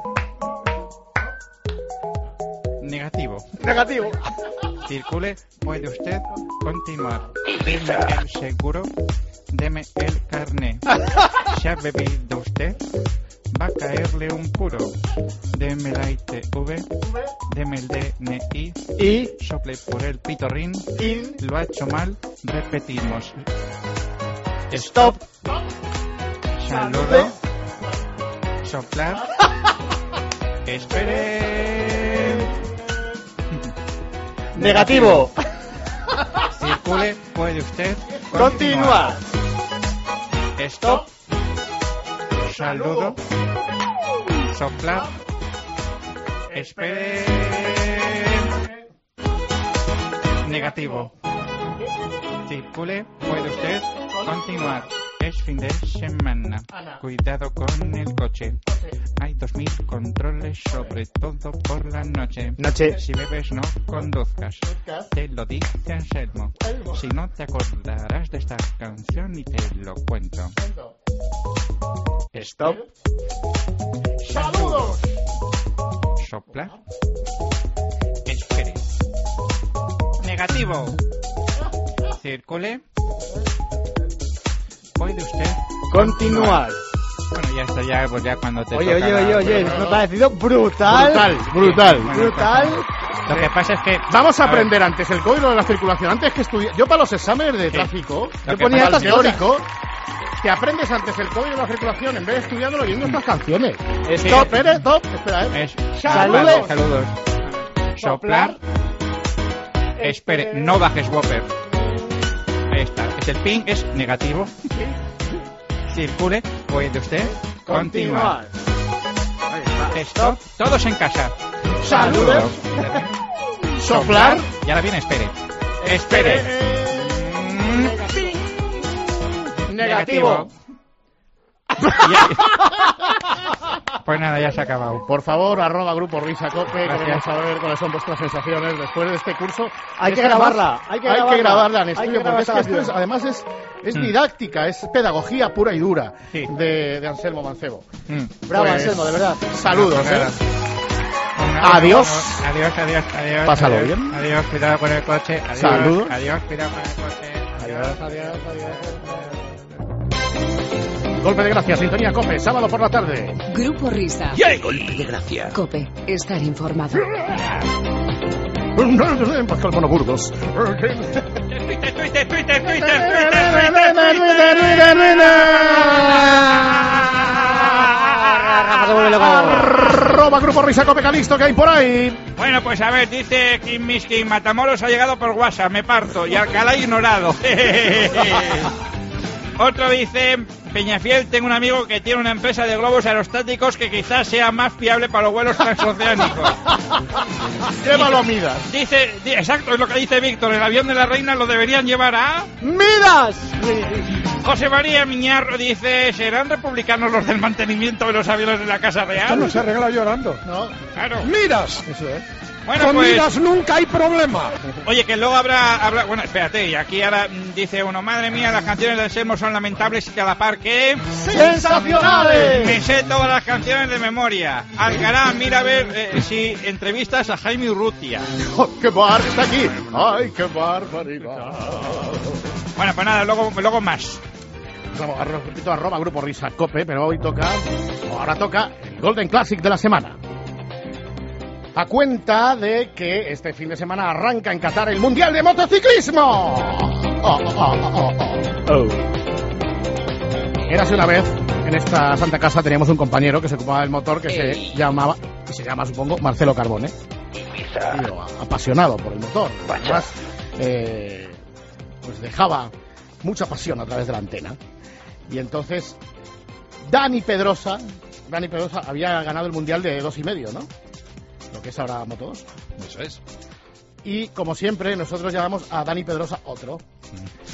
Negativo. Negativo. Circule. Puede usted continuar. Deme el seguro. Deme el carné. ¿Se ha bebido usted? Va a caerle un puro. Deme la I T V. Deme el D N I. Y sople por el pitorrín. In. Lo ha hecho mal. Repetimos. Stop. Saludo. Soplar. Espere. Negativo. Circule. Puede usted Continúa. Stop. Saludo. Soplar. Espere. Negativo. Circule. Puede usted continuar. Es fin de semana. Cuidado con el coche. Hay dos mil controles, sobre todo por la noche. Noche. Si bebes no conduzcas. Te lo dice Anselmo. Si no te acordarás de esta canción y te lo cuento. Stop. Saludos. Soplar. Espere. Negativo. Circule. Puede usted Continuar. Bueno, ya está, ya, pues ya cuando te Oye, toca oye, la- oye, oye, ¿no te ha parecido brutal? Brutal, brutal. Bueno, Brutal. Lo que pasa es que... Vamos a a ver, aprender antes el código de la circulación, antes que estudiar. Yo para los exámenes de Sí. tráfico, Lo yo que ponía pasa el es que- teórico, te aprendes antes el código de la circulación en vez de estudiándolo oyendo estas canciones. Stop. Espera, stop, espera, eh. Es... Saludos. Vale, saludos. Soplar. Espere, no bajes Whopper. Ahí está. Es el ping, es negativo. Circule, puede usted continuar. Stop, todos en casa. Saludos. Soplar. Y ahora viene, espere. Espere. Negativo. Pues nada, ya se ha acabado. Por favor, arroba Grupo Risa Cope, Gracias. queremos saber cuáles son vuestras sensaciones después de este curso. Hay Es que además- grabarla, hay que hay grabarla. que grabarla en Hay estudio, que porque es que grabarla esto es, en además es, es Mm. didáctica, es pedagogía pura y dura Sí. de, de Anselmo Mancebo. Mm. Bravo, Pues, Anselmo, de verdad. Saludos, ¿eh? Una- Adiós. Adiós, adiós, adiós. Pásalo adiós, bien. Adiós, cuidado con el coche. Adiós, Saludos. Adiós, cuidado con el coche. Adiós, adiós, adiós. Golpe de gracia, sintonía Cope, sábado por la tarde. Grupo Risa. Golpe de gracia. Cope. Estar informado. Pascal Monoburgos. Twitter, Twitter, Twitter, Twitter, Twitter, Arroba Grupo Risa Cope Calisto, que hay por ahí. Bueno, pues a ver, dice Kim Miskin, Matamoros ha llegado por WhatsApp, me parto, y Alcalá ignorado. Otro dice, Peñafiel, tengo un amigo que tiene una empresa de globos aerostáticos que quizás sea más fiable para los vuelos transoceánicos. Llévalo a Midas. Dice, di- exacto, es lo que dice Víctor, el avión de la reina lo deberían llevar a... ¡Midas! José María Miñarro dice, ¿serán republicanos los del mantenimiento de los aviones de la Casa Real? Esto no se arregla llorando. No, Claro. ¡Midas! eso es. Bueno, Con pues... midas nunca hay problema. Oye, que luego habrá, habrá... Bueno, espérate, y aquí ahora mm, dice uno, madre mía, las canciones de Anselmo son lamentables y a la par que... ¡Sensacionales! Me sé todas las canciones de memoria. Alcalá, mira a ver eh, si entrevistas a Jaime Urrutia. Oh, ¡Qué bar está aquí! ¡Ay, qué barbaridad! Bueno, pues nada, luego, luego más. Vamos, arro- repito, arroba Grupo Risa Cope, pero hoy toca, o ahora toca, el Golden Classic de la semana. A cuenta de que este fin de semana arranca en Qatar el Mundial de Motociclismo. Oh, oh, oh, oh, oh. Érase una vez, en esta santa casa teníamos un compañero que se ocupaba del motor que se llamaba, y se llama supongo, Marcelo Carbone. Tío, apasionado por el motor. Además, eh, pues dejaba mucha pasión a través de la antena. Y entonces, Dani Pedrosa, Dani Pedrosa había ganado el Mundial de dos y medio, ¿no? Lo que es ahora Moto dos. Eso es. Y como siempre, nosotros llamamos a Dani Pedrosa otro.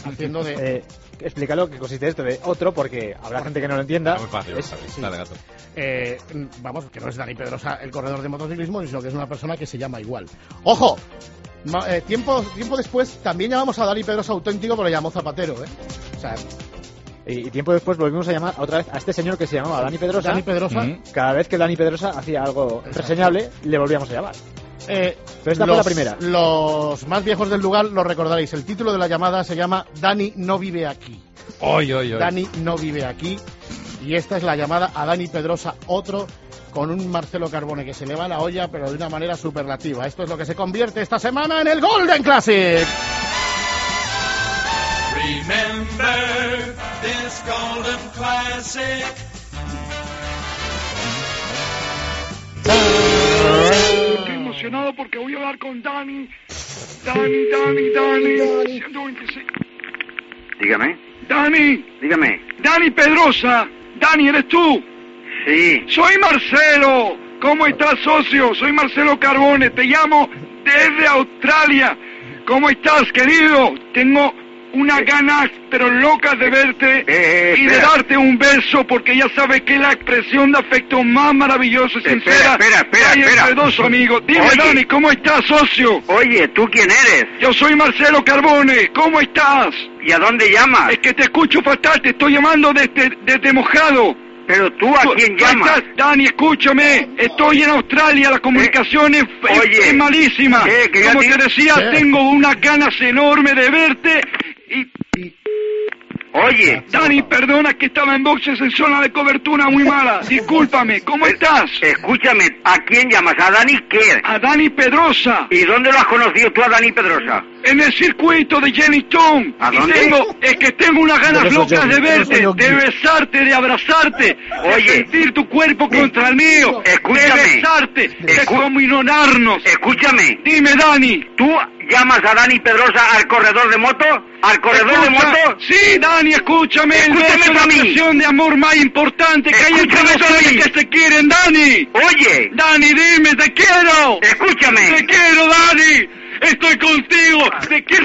haciendo de... Eh, explícalo qué consiste esto de otro, porque habrá gente que no lo entienda. Muy fácil, Es- fácil. sí. Dale, gato. Eh, vamos, que no es Dani Pedrosa el corredor de motociclismo, sino que es una persona que se llama igual. ¡Ojo! Ma- eh, tiempo, tiempo después también llamamos a Dani Pedrosa auténtico, pero le llamó Zapatero, ¿eh? O sea, Y, y tiempo después volvimos a llamar otra vez a este señor que se llamaba Dani Pedrosa. Dani Pedrosa. Mm. Cada vez que Dani Pedrosa hacía algo Exacto. reseñable, le volvíamos a llamar. Eh, Pero esta fue la primera. Los más viejos del lugar lo recordaréis. El título de la llamada se llama Dani no vive aquí. Oy, oy, oy. Dani no vive aquí. Y esta es la llamada a Dani Pedrosa, otro con un Marcelo Carbone que se le va la olla, pero de una manera superlativa. Esto es lo que se convierte esta semana en el Golden Classic. Remember this golden classic. Estoy emocionado porque voy a hablar con Dani. Dani, Dani, Dani. ciento veintiséis. Dígame. Dani. Dígame. Dani Pedrosa. Dani, ¿eres tú? Sí. Soy Marcelo. ¿Cómo estás, socio? Soy Marcelo Carbone. Te llamo desde Australia. ¿Cómo estás, querido? Tengo unas ganas, pero locas de verte Eh, eh, y de espera. darte un beso, porque ya sabes que es la expresión de afecto más maravillosa y Espera, sincera espera, espera, que hay espera. entre dos amigos. Dime, Oye. Dani, ¿cómo estás, socio? Oye, ¿tú quién eres? Yo soy Marcelo Carbone. ¿Cómo estás? ¿Y a dónde llamas? Es que te escucho fatal, te estoy llamando desde, desde Mojado. Pero tú, ¿a quién ¿Tú llamas? estás? Dani, escúchame, estoy en Australia, la comunicación es, es- oye. es malísima. ¿Qué? ¿Que ya Como te- te decía, ¿Qué? tengo unas ganas enormes de verte y... Oye. Dani, perdona que estaba en boxes en zona de cobertura muy mala. Discúlpame, ¿cómo estás? Escúchame, ¿a quién llamas? ¿A Dani qué? A Dani Pedrosa. ¿Y dónde lo has conocido tú a Dani Pedrosa? En el circuito de Jenny Tom. ¿A Y dónde? tengo, es que tengo unas ganas Pero eso locas yo- de eso verte, yo- de besarte, de abrazarte, Oye. de sentir tu cuerpo contra el mío, Escúchame. de besarte, de Escu- combinonarnos. Escúchame. Dime, Dani. ¿Tú llamas a Dani Pedrosa al corredor de moto? ¿Al corredor de Escucha- moto? Sí, Dani, escúchame. El Escúchame beso es la a mí. expresión de amor más importante que hay entre Escúchame dos a mí. seres que se quieren, Dani. Oye. Dani, dime, te quiero. Escúchame. Te quiero, Dani. Estoy contigo. Te quiero.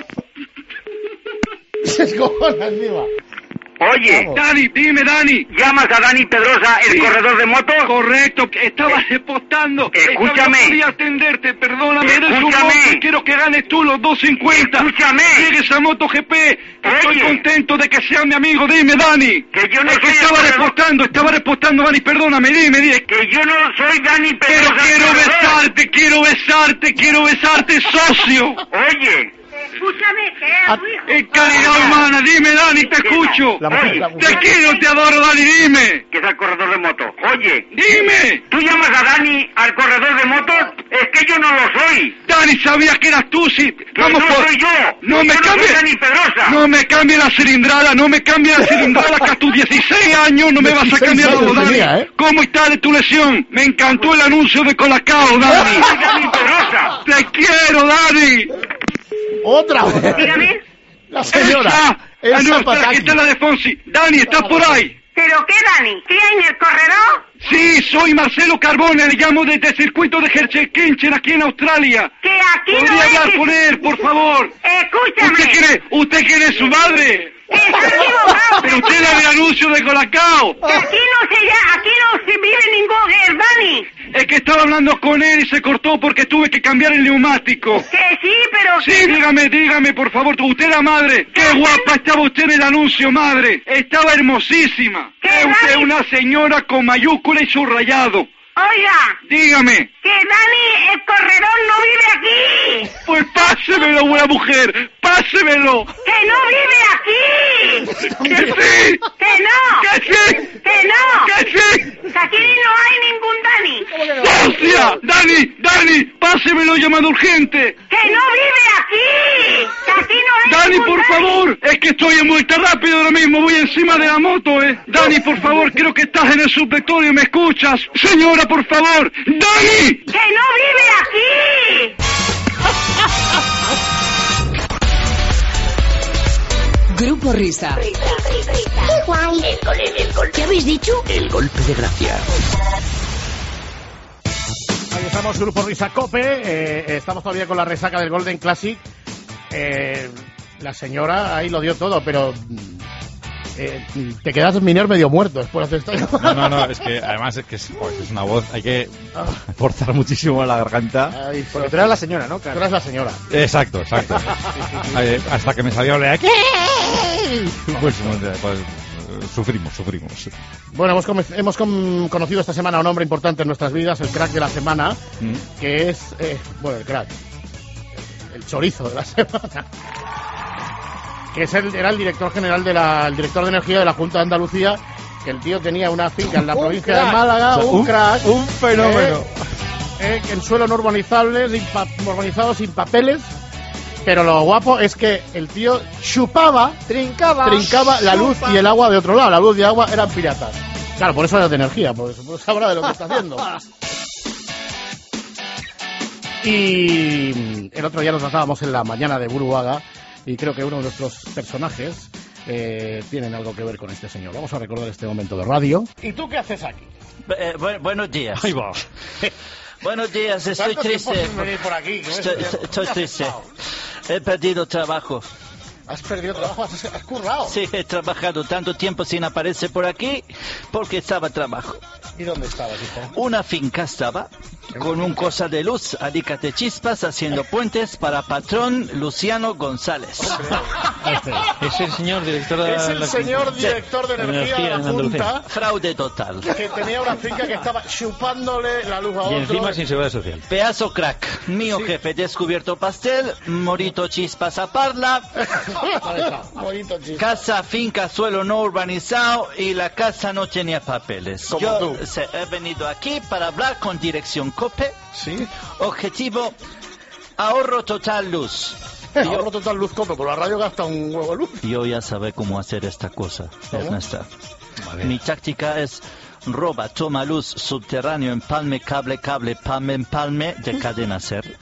Se escojona encima. Oye. Dani, dime, Dani. ¿Llamas a Dani Pedrosa, el Sí. corredor de moto? Correcto, que estaba repostando. Escúchame. No podía atenderte, perdóname. Eres un Escúchame. hombre, quiero que ganes tú los dos cincuenta. Escúchame. Llegues a MotoGP. Estoy Oye. contento de que sea mi amigo. Dime, Dani. Que yo no Es que soy el estaba corredor. repostando, estaba repostando, Dani, perdóname, dime, dime. Que yo no soy Dani Pero Pedrosa. quiero el corredor. besarte, quiero besarte, quiero besarte, socio. Oye. Escúchame, que era tu hijo. En calidad humana, dime, Dani, te escucho. La mujer, la mujer. Te quiero, te adoro, Dani, dime. Que es el corredor de moto. Oye. Dime. ¿Tú llamas a Dani al corredor de moto? Es que yo no lo soy. Dani, sabías que eras tú, sí. Que Vamos no por... soy yo. No Que me yo no cambies. soy Dani Pedrosa. No me cambie la cilindrada, no me cambie la cilindrada, que a tus dieciséis años no me vas a dieciséis cambiar años todo, Dani. tenía, ¿eh? ¿Cómo está de tu lesión? Me encantó el anuncio de Colacao, Dani. Soy Dani Pedrosa. Te quiero, Dani. Otra vez. Dígame. La señora. Esa, ah, Elsa no, espera, Pataki. que está la de Fonsi. Dani, ¿estás por ahí? ¿Pero qué, Dani? ¿Qué hay en el corredor? Sí, soy Marcelo Carbone, le llamo desde el circuito de Herchekenchen aquí en Australia. Que aquí no ¿Podría es... hablar con él, por favor? Escúchame. ¿Usted quiere, usted quiere su madre? Está equivocado. Pero usted era el anuncio de Colacao. Que aquí no se ya, aquí no se vive ningún guer, Dani. Es que estaba hablando con él y se cortó porque tuve que cambiar el neumático. Que sí, pero... Sí, dígame, dígame, por favor, usted era madre. Qué guapa estaba usted en el anuncio, madre. Estaba hermosísima. ¿Qué, Es usted Dani? una señora con mayúscula y subrayado. Oiga, Dígame. que Dani, el corredor, no vive aquí. Pues pásemelo, buena mujer. Pásemelo. Que no vive aquí. Que sí. Que no. Que sí. Que no. Que sí. Que aquí no hay ningún Dani. ¡Hostia! ¡Dani! ¡Dani! ¡Pásemelo llamado urgente! Que no vive aquí. Que aquí no hay Dani, ningún por favor, es que estoy en vuelta rápido ahora mismo, voy encima de la moto, eh. Dani, por favor, creo que estás en el supletorio, ¿me escuchas? Señora, por favor, Dani. Que no vive aquí. Grupo Risa. Qué guay. El gol, el, el gol. ¿Qué habéis dicho? El golpe de gracia. Ahí estamos, Grupo Risa Cope. Eh, estamos todavía con la resaca del Golden Classic. Eh, La señora ahí lo dio todo, pero... Eh, te quedas minero medio muerto después de hacer esto. No, no, no, es que además es que es, pues, es una voz, hay que forzar muchísimo la garganta. Ay, porque tú eras la señora, ¿no? Claro. Tú eras la señora. Exacto, exacto. Ay, hasta que me salió la... Pues, pues sufrimos, sufrimos. Bueno, hemos, com- hemos com- conocido esta semana a un hombre importante en nuestras vidas, el crack de la semana, ¿Mm? que es, eh, bueno, el crack, el chorizo de la semana. Que es el, era el director general de la, el director de energía de la Junta de Andalucía, que el tío tenía una finca en la provincia crack. de Málaga, o sea, un, un crack, un fenómeno, eh, eh, en suelo no urbanizable, sin pa- urbanizado, sin papeles, pero lo guapo es que el tío chupaba, trincaba, trincaba la luz y el agua de otro lado, la luz y el agua eran piratas. Claro, por eso era de energía, por eso, por eso sabrá de lo que está haciendo. Y el otro día nos tratábamos en la mañana de Buruaga. Y creo que uno de nuestros personajes eh, tienen algo que ver con este señor. Vamos a recordar este momento de radio. ¿Y tú qué haces aquí? Eh, bu- buenos días. Ahí va. Buenos días, estoy triste. Venir por aquí, estoy, estoy triste. He perdido trabajo. ¿Has perdido trabajo? ¿Has, has currado? Sí, he trabajado tanto tiempo sin aparecer por aquí porque estaba trabajo. ¿Y dónde estabas, hijo? Una finca estaba con un cosa de luz, alicate chispas, haciendo puentes para patrón Luciano González. Es el señor director de Es el la... señor director de energía, energía de la Junta. Fraude total. Que tenía una finca que estaba chupándole la luz a otro. Y encima sin seguridad social. Pedazo crack. Mío sí. Jefe descubierto pastel, morito chispas a parla. Casa, finca, suelo no urbanizado y la casa no tenía papeles. Como Yo tú. Se, he venido aquí para hablar con dirección COPE. Sí. Objetivo, ahorro total luz. Ahorro total luz COPE, por la radio gasta un huevo de luz. Yo ya sabe cómo hacer esta cosa, Ernesto. Vale. Mi táctica es roba, toma luz, subterráneo, empalme, cable, cable, palme, empalme, de cadena ser.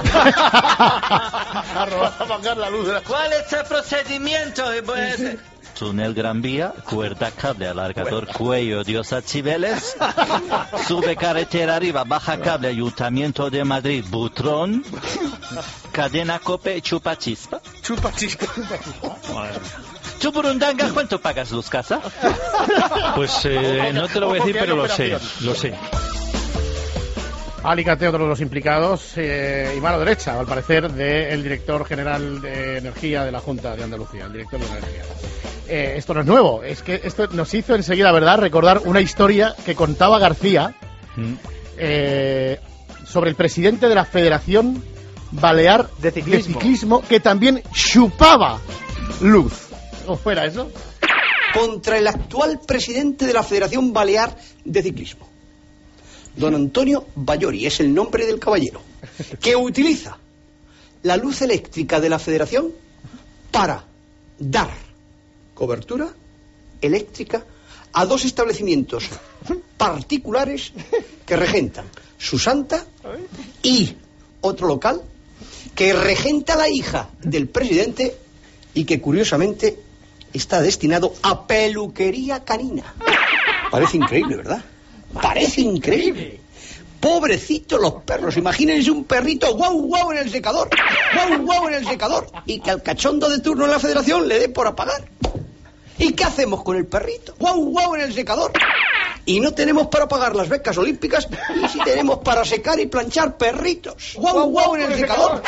A robar, a apagar la luz de la... ¿Cuál es el procedimiento? Pues... Túnel Gran Vía, cuerda, cable, alargador, cuello, Diosa Cibeles, sube carretera arriba, baja cable, Ayuntamiento de Madrid, Butrón, cadena COPE, chupa chispa. Chupa chispa. ¿Tú, Burundanga, cuánto pagas luz, casa? Pues eh, no te lo voy a decir, pero lo sé, lo sé. Alicate, otro de los implicados, eh, y mano derecha, al parecer, del director general de energía de la Junta de Andalucía, el director de energía. Eh, esto no es nuevo, es que esto nos hizo enseguida, ¿verdad?, recordar una historia que contaba García mm. eh, sobre el presidente de la Federación Balear de Ciclismo, de ciclismo que también chupaba luz. ¿Cómo fuera eso? Contra el actual presidente de la Federación Balear de Ciclismo, don Antonio Ballori, es el nombre del caballero, que utiliza la luz eléctrica de la Federación para dar cobertura eléctrica a dos establecimientos particulares que regentan su santa y otro local que regenta la hija del presidente y que curiosamente está destinado a peluquería canina. Parece increíble, ¿verdad? Parece increíble. Pobrecitos los perros, imagínense un perrito guau guau en el secador, guau guau en el secador, y que al cachondo de turno en la Federación le dé por apagar. ¿Y qué hacemos con el perrito? Guau guau en el secador. Y no tenemos para pagar las becas olímpicas, y sí tenemos para secar y planchar perritos. Guau guau en el secador.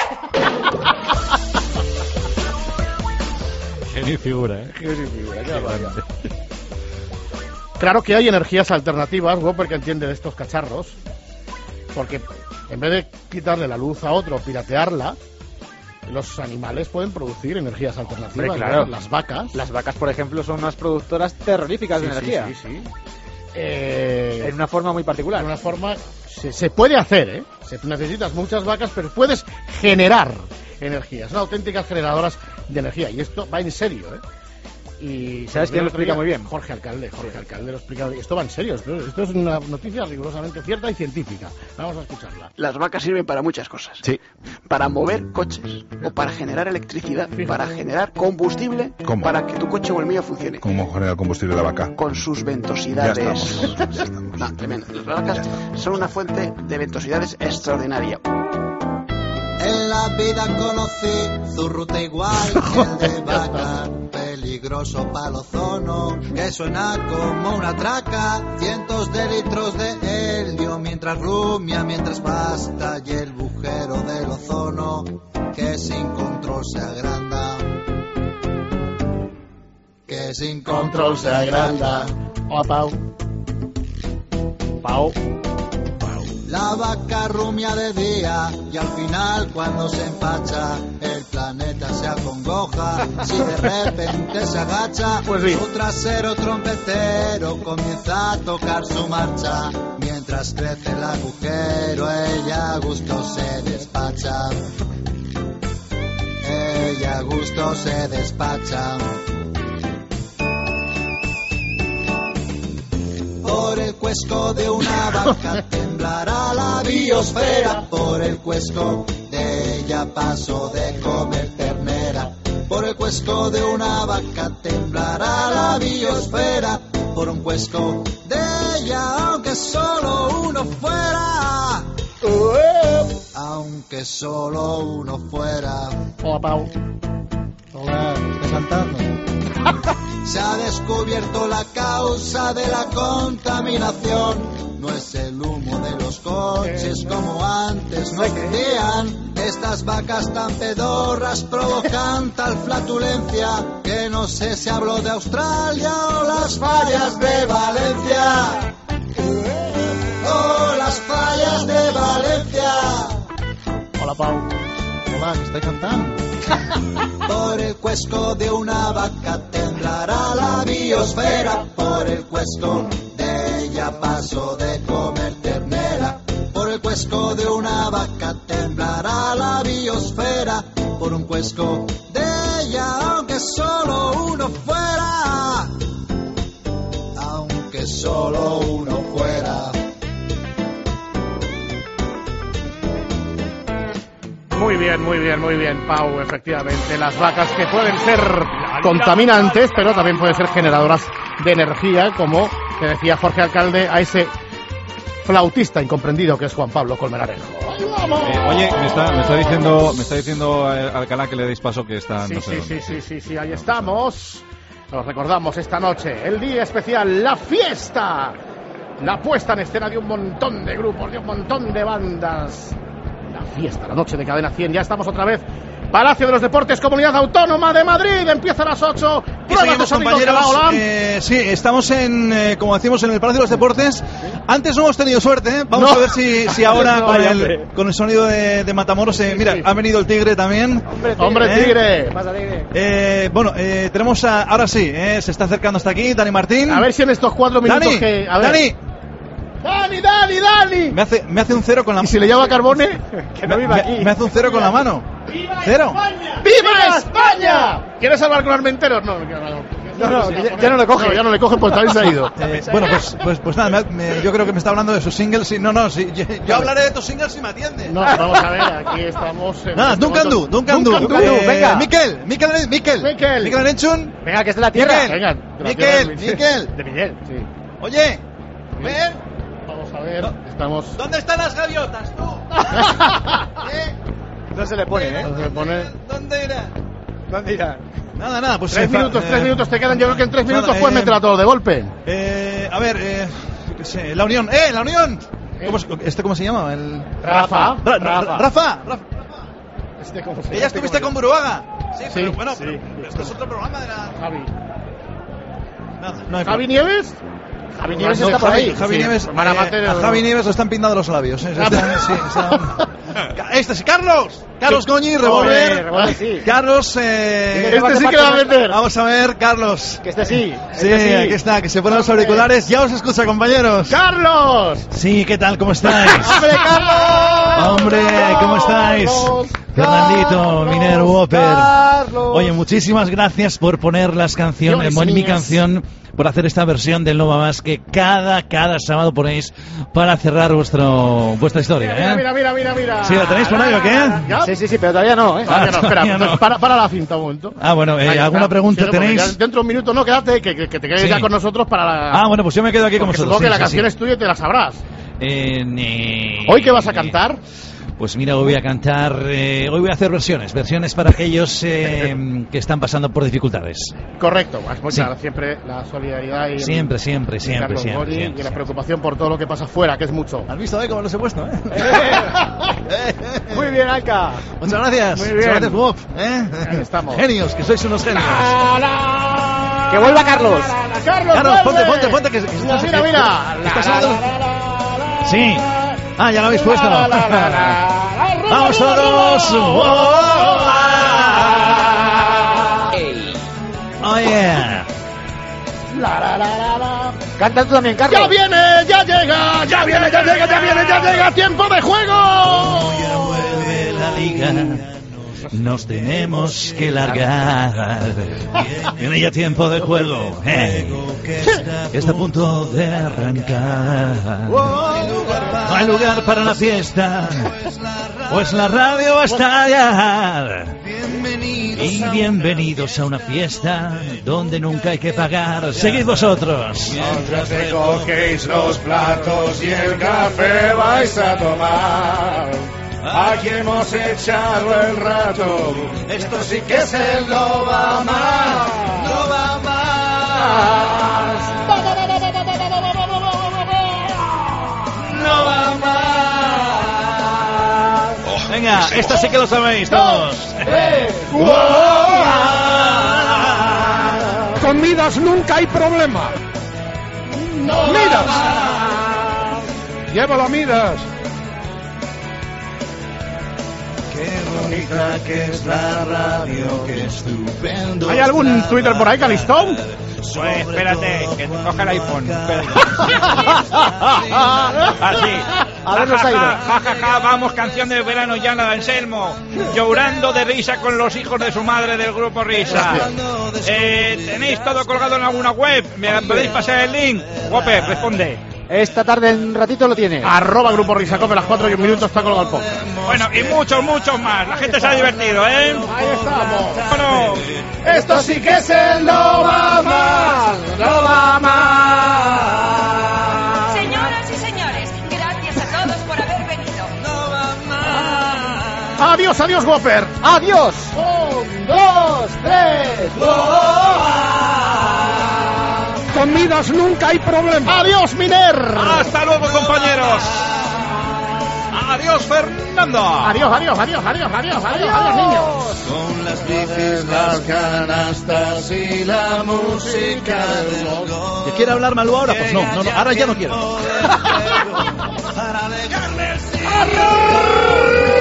Genio figura, ¿eh? Genio figura, qué barbaridad. Claro que hay energías alternativas, Whopper, que entiende de estos cacharros, porque en vez de quitarle la luz a otro o piratearla, los animales pueden producir energías alternativas. Hombre, claro. ¿No? Las vacas. Las vacas, por ejemplo, son unas productoras terroríficas sí, de energía. Sí, sí, sí. Eh, en una forma muy particular. En una forma... Se, se puede hacer, ¿eh? Se, necesitas muchas vacas, pero puedes generar energías. Son auténticas generadoras de energía. Y esto va en serio, ¿eh? Y ¿sabes quién lo explica muy bien? Jorge Alcalde, Jorge sí. Alcalde lo explica. Esto va en serio, esto, esto es una noticia rigurosamente cierta y científica. Vamos a escucharla. Las vacas sirven para muchas cosas. Sí. Para mover coches, o para generar electricidad, Fíjate. para generar combustible, ¿Cómo? para que tu coche o el mío funcione. ¿Cómo genera combustible la vaca? Con sus ventosidades. Ya estamos, ya estamos. No, tremendo. Las vacas son una fuente de ventosidades extraordinaria. En la vida conocí zurruta igual que el de vaca, peligroso palo ozono, que suena como una traca, cientos de litros de helio mientras rumia, mientras pasta, y el bujero del ozono que sin control se agranda, que sin control se agranda. Hola, Pau. Pau. La vaca rumia de día y al final cuando se empacha el planeta se acongoja. Si de repente se agacha, pues sí. Su trasero trompetero comienza a tocar su marcha. Mientras crece el agujero ella a gusto se despacha. Ella a gusto se despacha. Por el cuesco de una vaca temblará la biosfera. Por el cuesco de ella paso de comer ternera. Por el cuesco de una vaca temblará la biosfera. Por un cuesco de ella, aunque solo uno fuera. Aunque solo uno fuera. Hola, Pau. Hola, ¿estás cantando? Se ha descubierto la causa de la contaminación. No es el humo de los coches como antes nos decían. Estas vacas tan pedorras provocan tal flatulencia que no sé si hablo de Australia o las fallas de Valencia. O las fallas de Valencia. Hola, Pau. Hola, ¿qué estoy cantando? Por el cuesco de una vaca temblará la biosfera. Por el cuesco de ella paso de comer ternera. Por el cuesco de una vaca temblará la biosfera. Por un cuesco de ella, aunque solo uno fuera. Aunque solo uno fuera. Muy bien, muy bien, muy bien, Pau, efectivamente. Las vacas que pueden ser contaminantes, pero también pueden ser generadoras de energía, como le decía Jorge Alcalde a ese flautista incomprendido que es Juan Pablo Colmenarejo. Eh, oye, me está, me está diciendo, me está diciendo eh, Alcalá que le deis paso, que está Sí, no sé sí, dónde. sí, sí, sí, sí, ahí estamos. Nos recordamos esta noche, el día especial, la fiesta, la puesta en escena de un montón de grupos, de un montón de bandas. La fiesta, la noche de Cadena cien, ya estamos otra vez. Palacio de los Deportes, Comunidad Autónoma de Madrid, empieza a las ocho. Y seguimos, compañeros. Eh, sí, estamos en, eh, como decimos, en el Palacio de los Deportes. Antes no hemos tenido suerte, ¿eh? Vamos No. a ver si, si ahora No, con, ya, el, hombre. con el sonido de, de Matamoros, eh, mira, ha venido el Tigre también. Hombre, ¿Eh? Tigre. ¿Qué pasa, Tigre? Eh, bueno, eh, tenemos a, ahora sí, eh, se está acercando hasta aquí Dani Martín. A ver si en estos cuatro minutos Dani, que... A ver. Dani, Dani, Dani, Dani. me hace, me hace un cero con la ¿Y mano. si le llama Carbone? Que no viva me, aquí. me hace un cero con la mano. Cero. ¡Viva España! ¿Quieres hablar con Armenteros? No, no, no. No, no, que ya, ya no le coge. No, ya no le cogen, pues también se ha ido. Eh, bueno, pues, pues, pues nada, me- me- yo creo que me está hablando de sus singles. Y, no, no, sí, yo, yo hablaré de tus singles si me atiende. No, vamos a ver, aquí estamos... En Nada, este Duncan Du, momento. Duncan Du. Duncan Eh, venga. Miquel, Miquel, Miquel. Miquel. Miquel Arenchun. Venga, que es de la tierra. Miquel. Venga, de la Miquel, tierra de- Miquel. De Miguel, sí. Oye, ven, Vamos a ver, estamos... ¿dónde están las gaviotas, tú? ¿Eh? No se le pone, ¿eh? Se le pone... ¿Dónde irá? ¿Dónde irá? Nada, nada, pues... Tres eh, fa- minutos, eh, tres minutos te quedan. Yo creo que en tres nada, minutos puedes eh, meterla todo de golpe. Eh, a ver, eh, yo qué sé, la Unión, ¡eh, la Unión! ¿Cómo, se- ¿Este cómo se llama? El... Rafa. Ra- Ra- Rafa. Rafa, Rafa. Este, ¿cómo se ¿Ya llama? estuviste con Buruaga? Sí, Sí, pero bueno, sí. pero, pero esto es otro programa de la... Javi. Nada, no hay ¿Javi problema. Nieves? Javi Nieves No, está por Javi, ahí. Javi Sí, Nieves, hermana eh, Mateo. a Javi Nieves le están pintando los labios. ¿eh? Está- sí, está- Este sí, Carlos. Carlos Goñi, Oye, Revolver. Revolver, sí. Carlos, eh, Este sí que va a meter. vamos a ver, Carlos. Que este sí. Sí, este sí. aquí está, que se ponen los auriculares. Ya os escucha, compañeros. ¡Carlos! Sí, ¿qué tal? ¿Cómo estáis? ¡Hombre, Carlos! Hombre, ¿cómo estáis? Carlos, Fernandito, Carlos, Minero Whopper. Carlos. Oye, muchísimas gracias por poner las canciones, Señores y mi niñas. canción, por hacer esta versión del Nova Más que cada, cada sábado ponéis para cerrar vuestro vuestra historia, Mira, ¿eh? mira, mira, mira, mira. ¿Sí, la tenéis por ahí o qué? ¿Ya? Sí, sí, sí, pero todavía no, ¿eh? Todavía no, espera, Todavía no. entonces para, para la cinta un momento. Ah, bueno, eh, Ahí, ¿alguna claro. pregunta Sí, no, porque tenéis? ya dentro de un minuto, no, quédate, que, que, que te quedes Sí. ya con nosotros para la... Ah, bueno, pues yo me quedo aquí con porque vosotros. supongo que sí, la sí, canción sí. es tuya y te la sabrás. Eh, ni- ¿Hoy qué vas a cantar? Pues mira, hoy voy a cantar, eh, hoy voy a hacer versiones, versiones para aquellos eh, que están pasando por dificultades. Correcto, pues Sí. nada, siempre la solidaridad y Siempre, siempre, y siempre, Carlos siempre, Gori, siempre, y la preocupación por todo lo que pasa fuera, que es mucho. ¿Has visto eh, cómo los he puesto? Eh? Muy bien, Alca. Muchas gracias. Muy Muchas bien. gracias, Bob. ¿eh? Ahí estamos. Genios, que sois unos genios. Que vuelva Carlos. Carlos, Carlos, ponte, vuelve. ponte, ponte, que, que Mira, estás- mira, que- mira. que estás hablando- Sí. Ah, ya lo habéis puesto. Vamos todos. Oh, yeah. La, la, la, la, la. Canta tú también, Carlos. ¡Ya viene! ¡Ya llega! ¡Ya viene! ¡Ya llega! ¡Ya viene! ¡Ya llega! ¡Tiempo de juego! Vuelve la liga, nos tenemos que largar. Viene ya tiempo de juego, eh, que está a punto de arrancar. No hay lugar para una fiesta, pues la radio va a estallar. Y bienvenidos a una fiesta donde nunca hay que pagar. Seguid vosotros. Mientras recogéis los platos y el café vais a tomar. Aquí hemos echado el rato. Esto sí que se lo va más. Lo va más. No va más. Venga, esta sí que lo sabéis todos. Con Midas nunca hay problema. Midas. Llévalo a Midas. Qué bonita que es la radio, qué estupendo. ¿Hay algún Twitter por ahí, Calistón? Pues espérate, que coge el iPhone. Así. A ver, los ha ido. Ja, ja, ja, vamos, canción de verano ya, la de Anselmo. Llorando de risa con los hijos de su madre del grupo Risa. Eh, ¿Tenéis todo colgado en alguna web? ¿Me podéis pasar el link? Whopper, responde. Esta tarde en un ratito lo tiene. Arroba Grupo Risa Cope, las cuatro y un minuto está colgado el podcast. Bueno, y muchos, muchos más. La gente se ha divertido, ¿eh? Ahí estamos. Bueno, Esto sí que es el no va más, no va más. Señoras y señores, gracias a todos por haber venido. Adiós, adiós, Whopper. ¡Adiós! Un, dos, tres. Con Midas nunca hay problema. Adiós, Miner. hasta luego, compañeros. Adiós, Fernando. Adiós, adiós, adiós, adiós, adiós, adiós, adiós, niños. Con las bifes, las canastas y la música del gol. ¿Que quiere hablar Malú ahora? Pues no, no, no, ahora ya no quiero. ¡Arroz!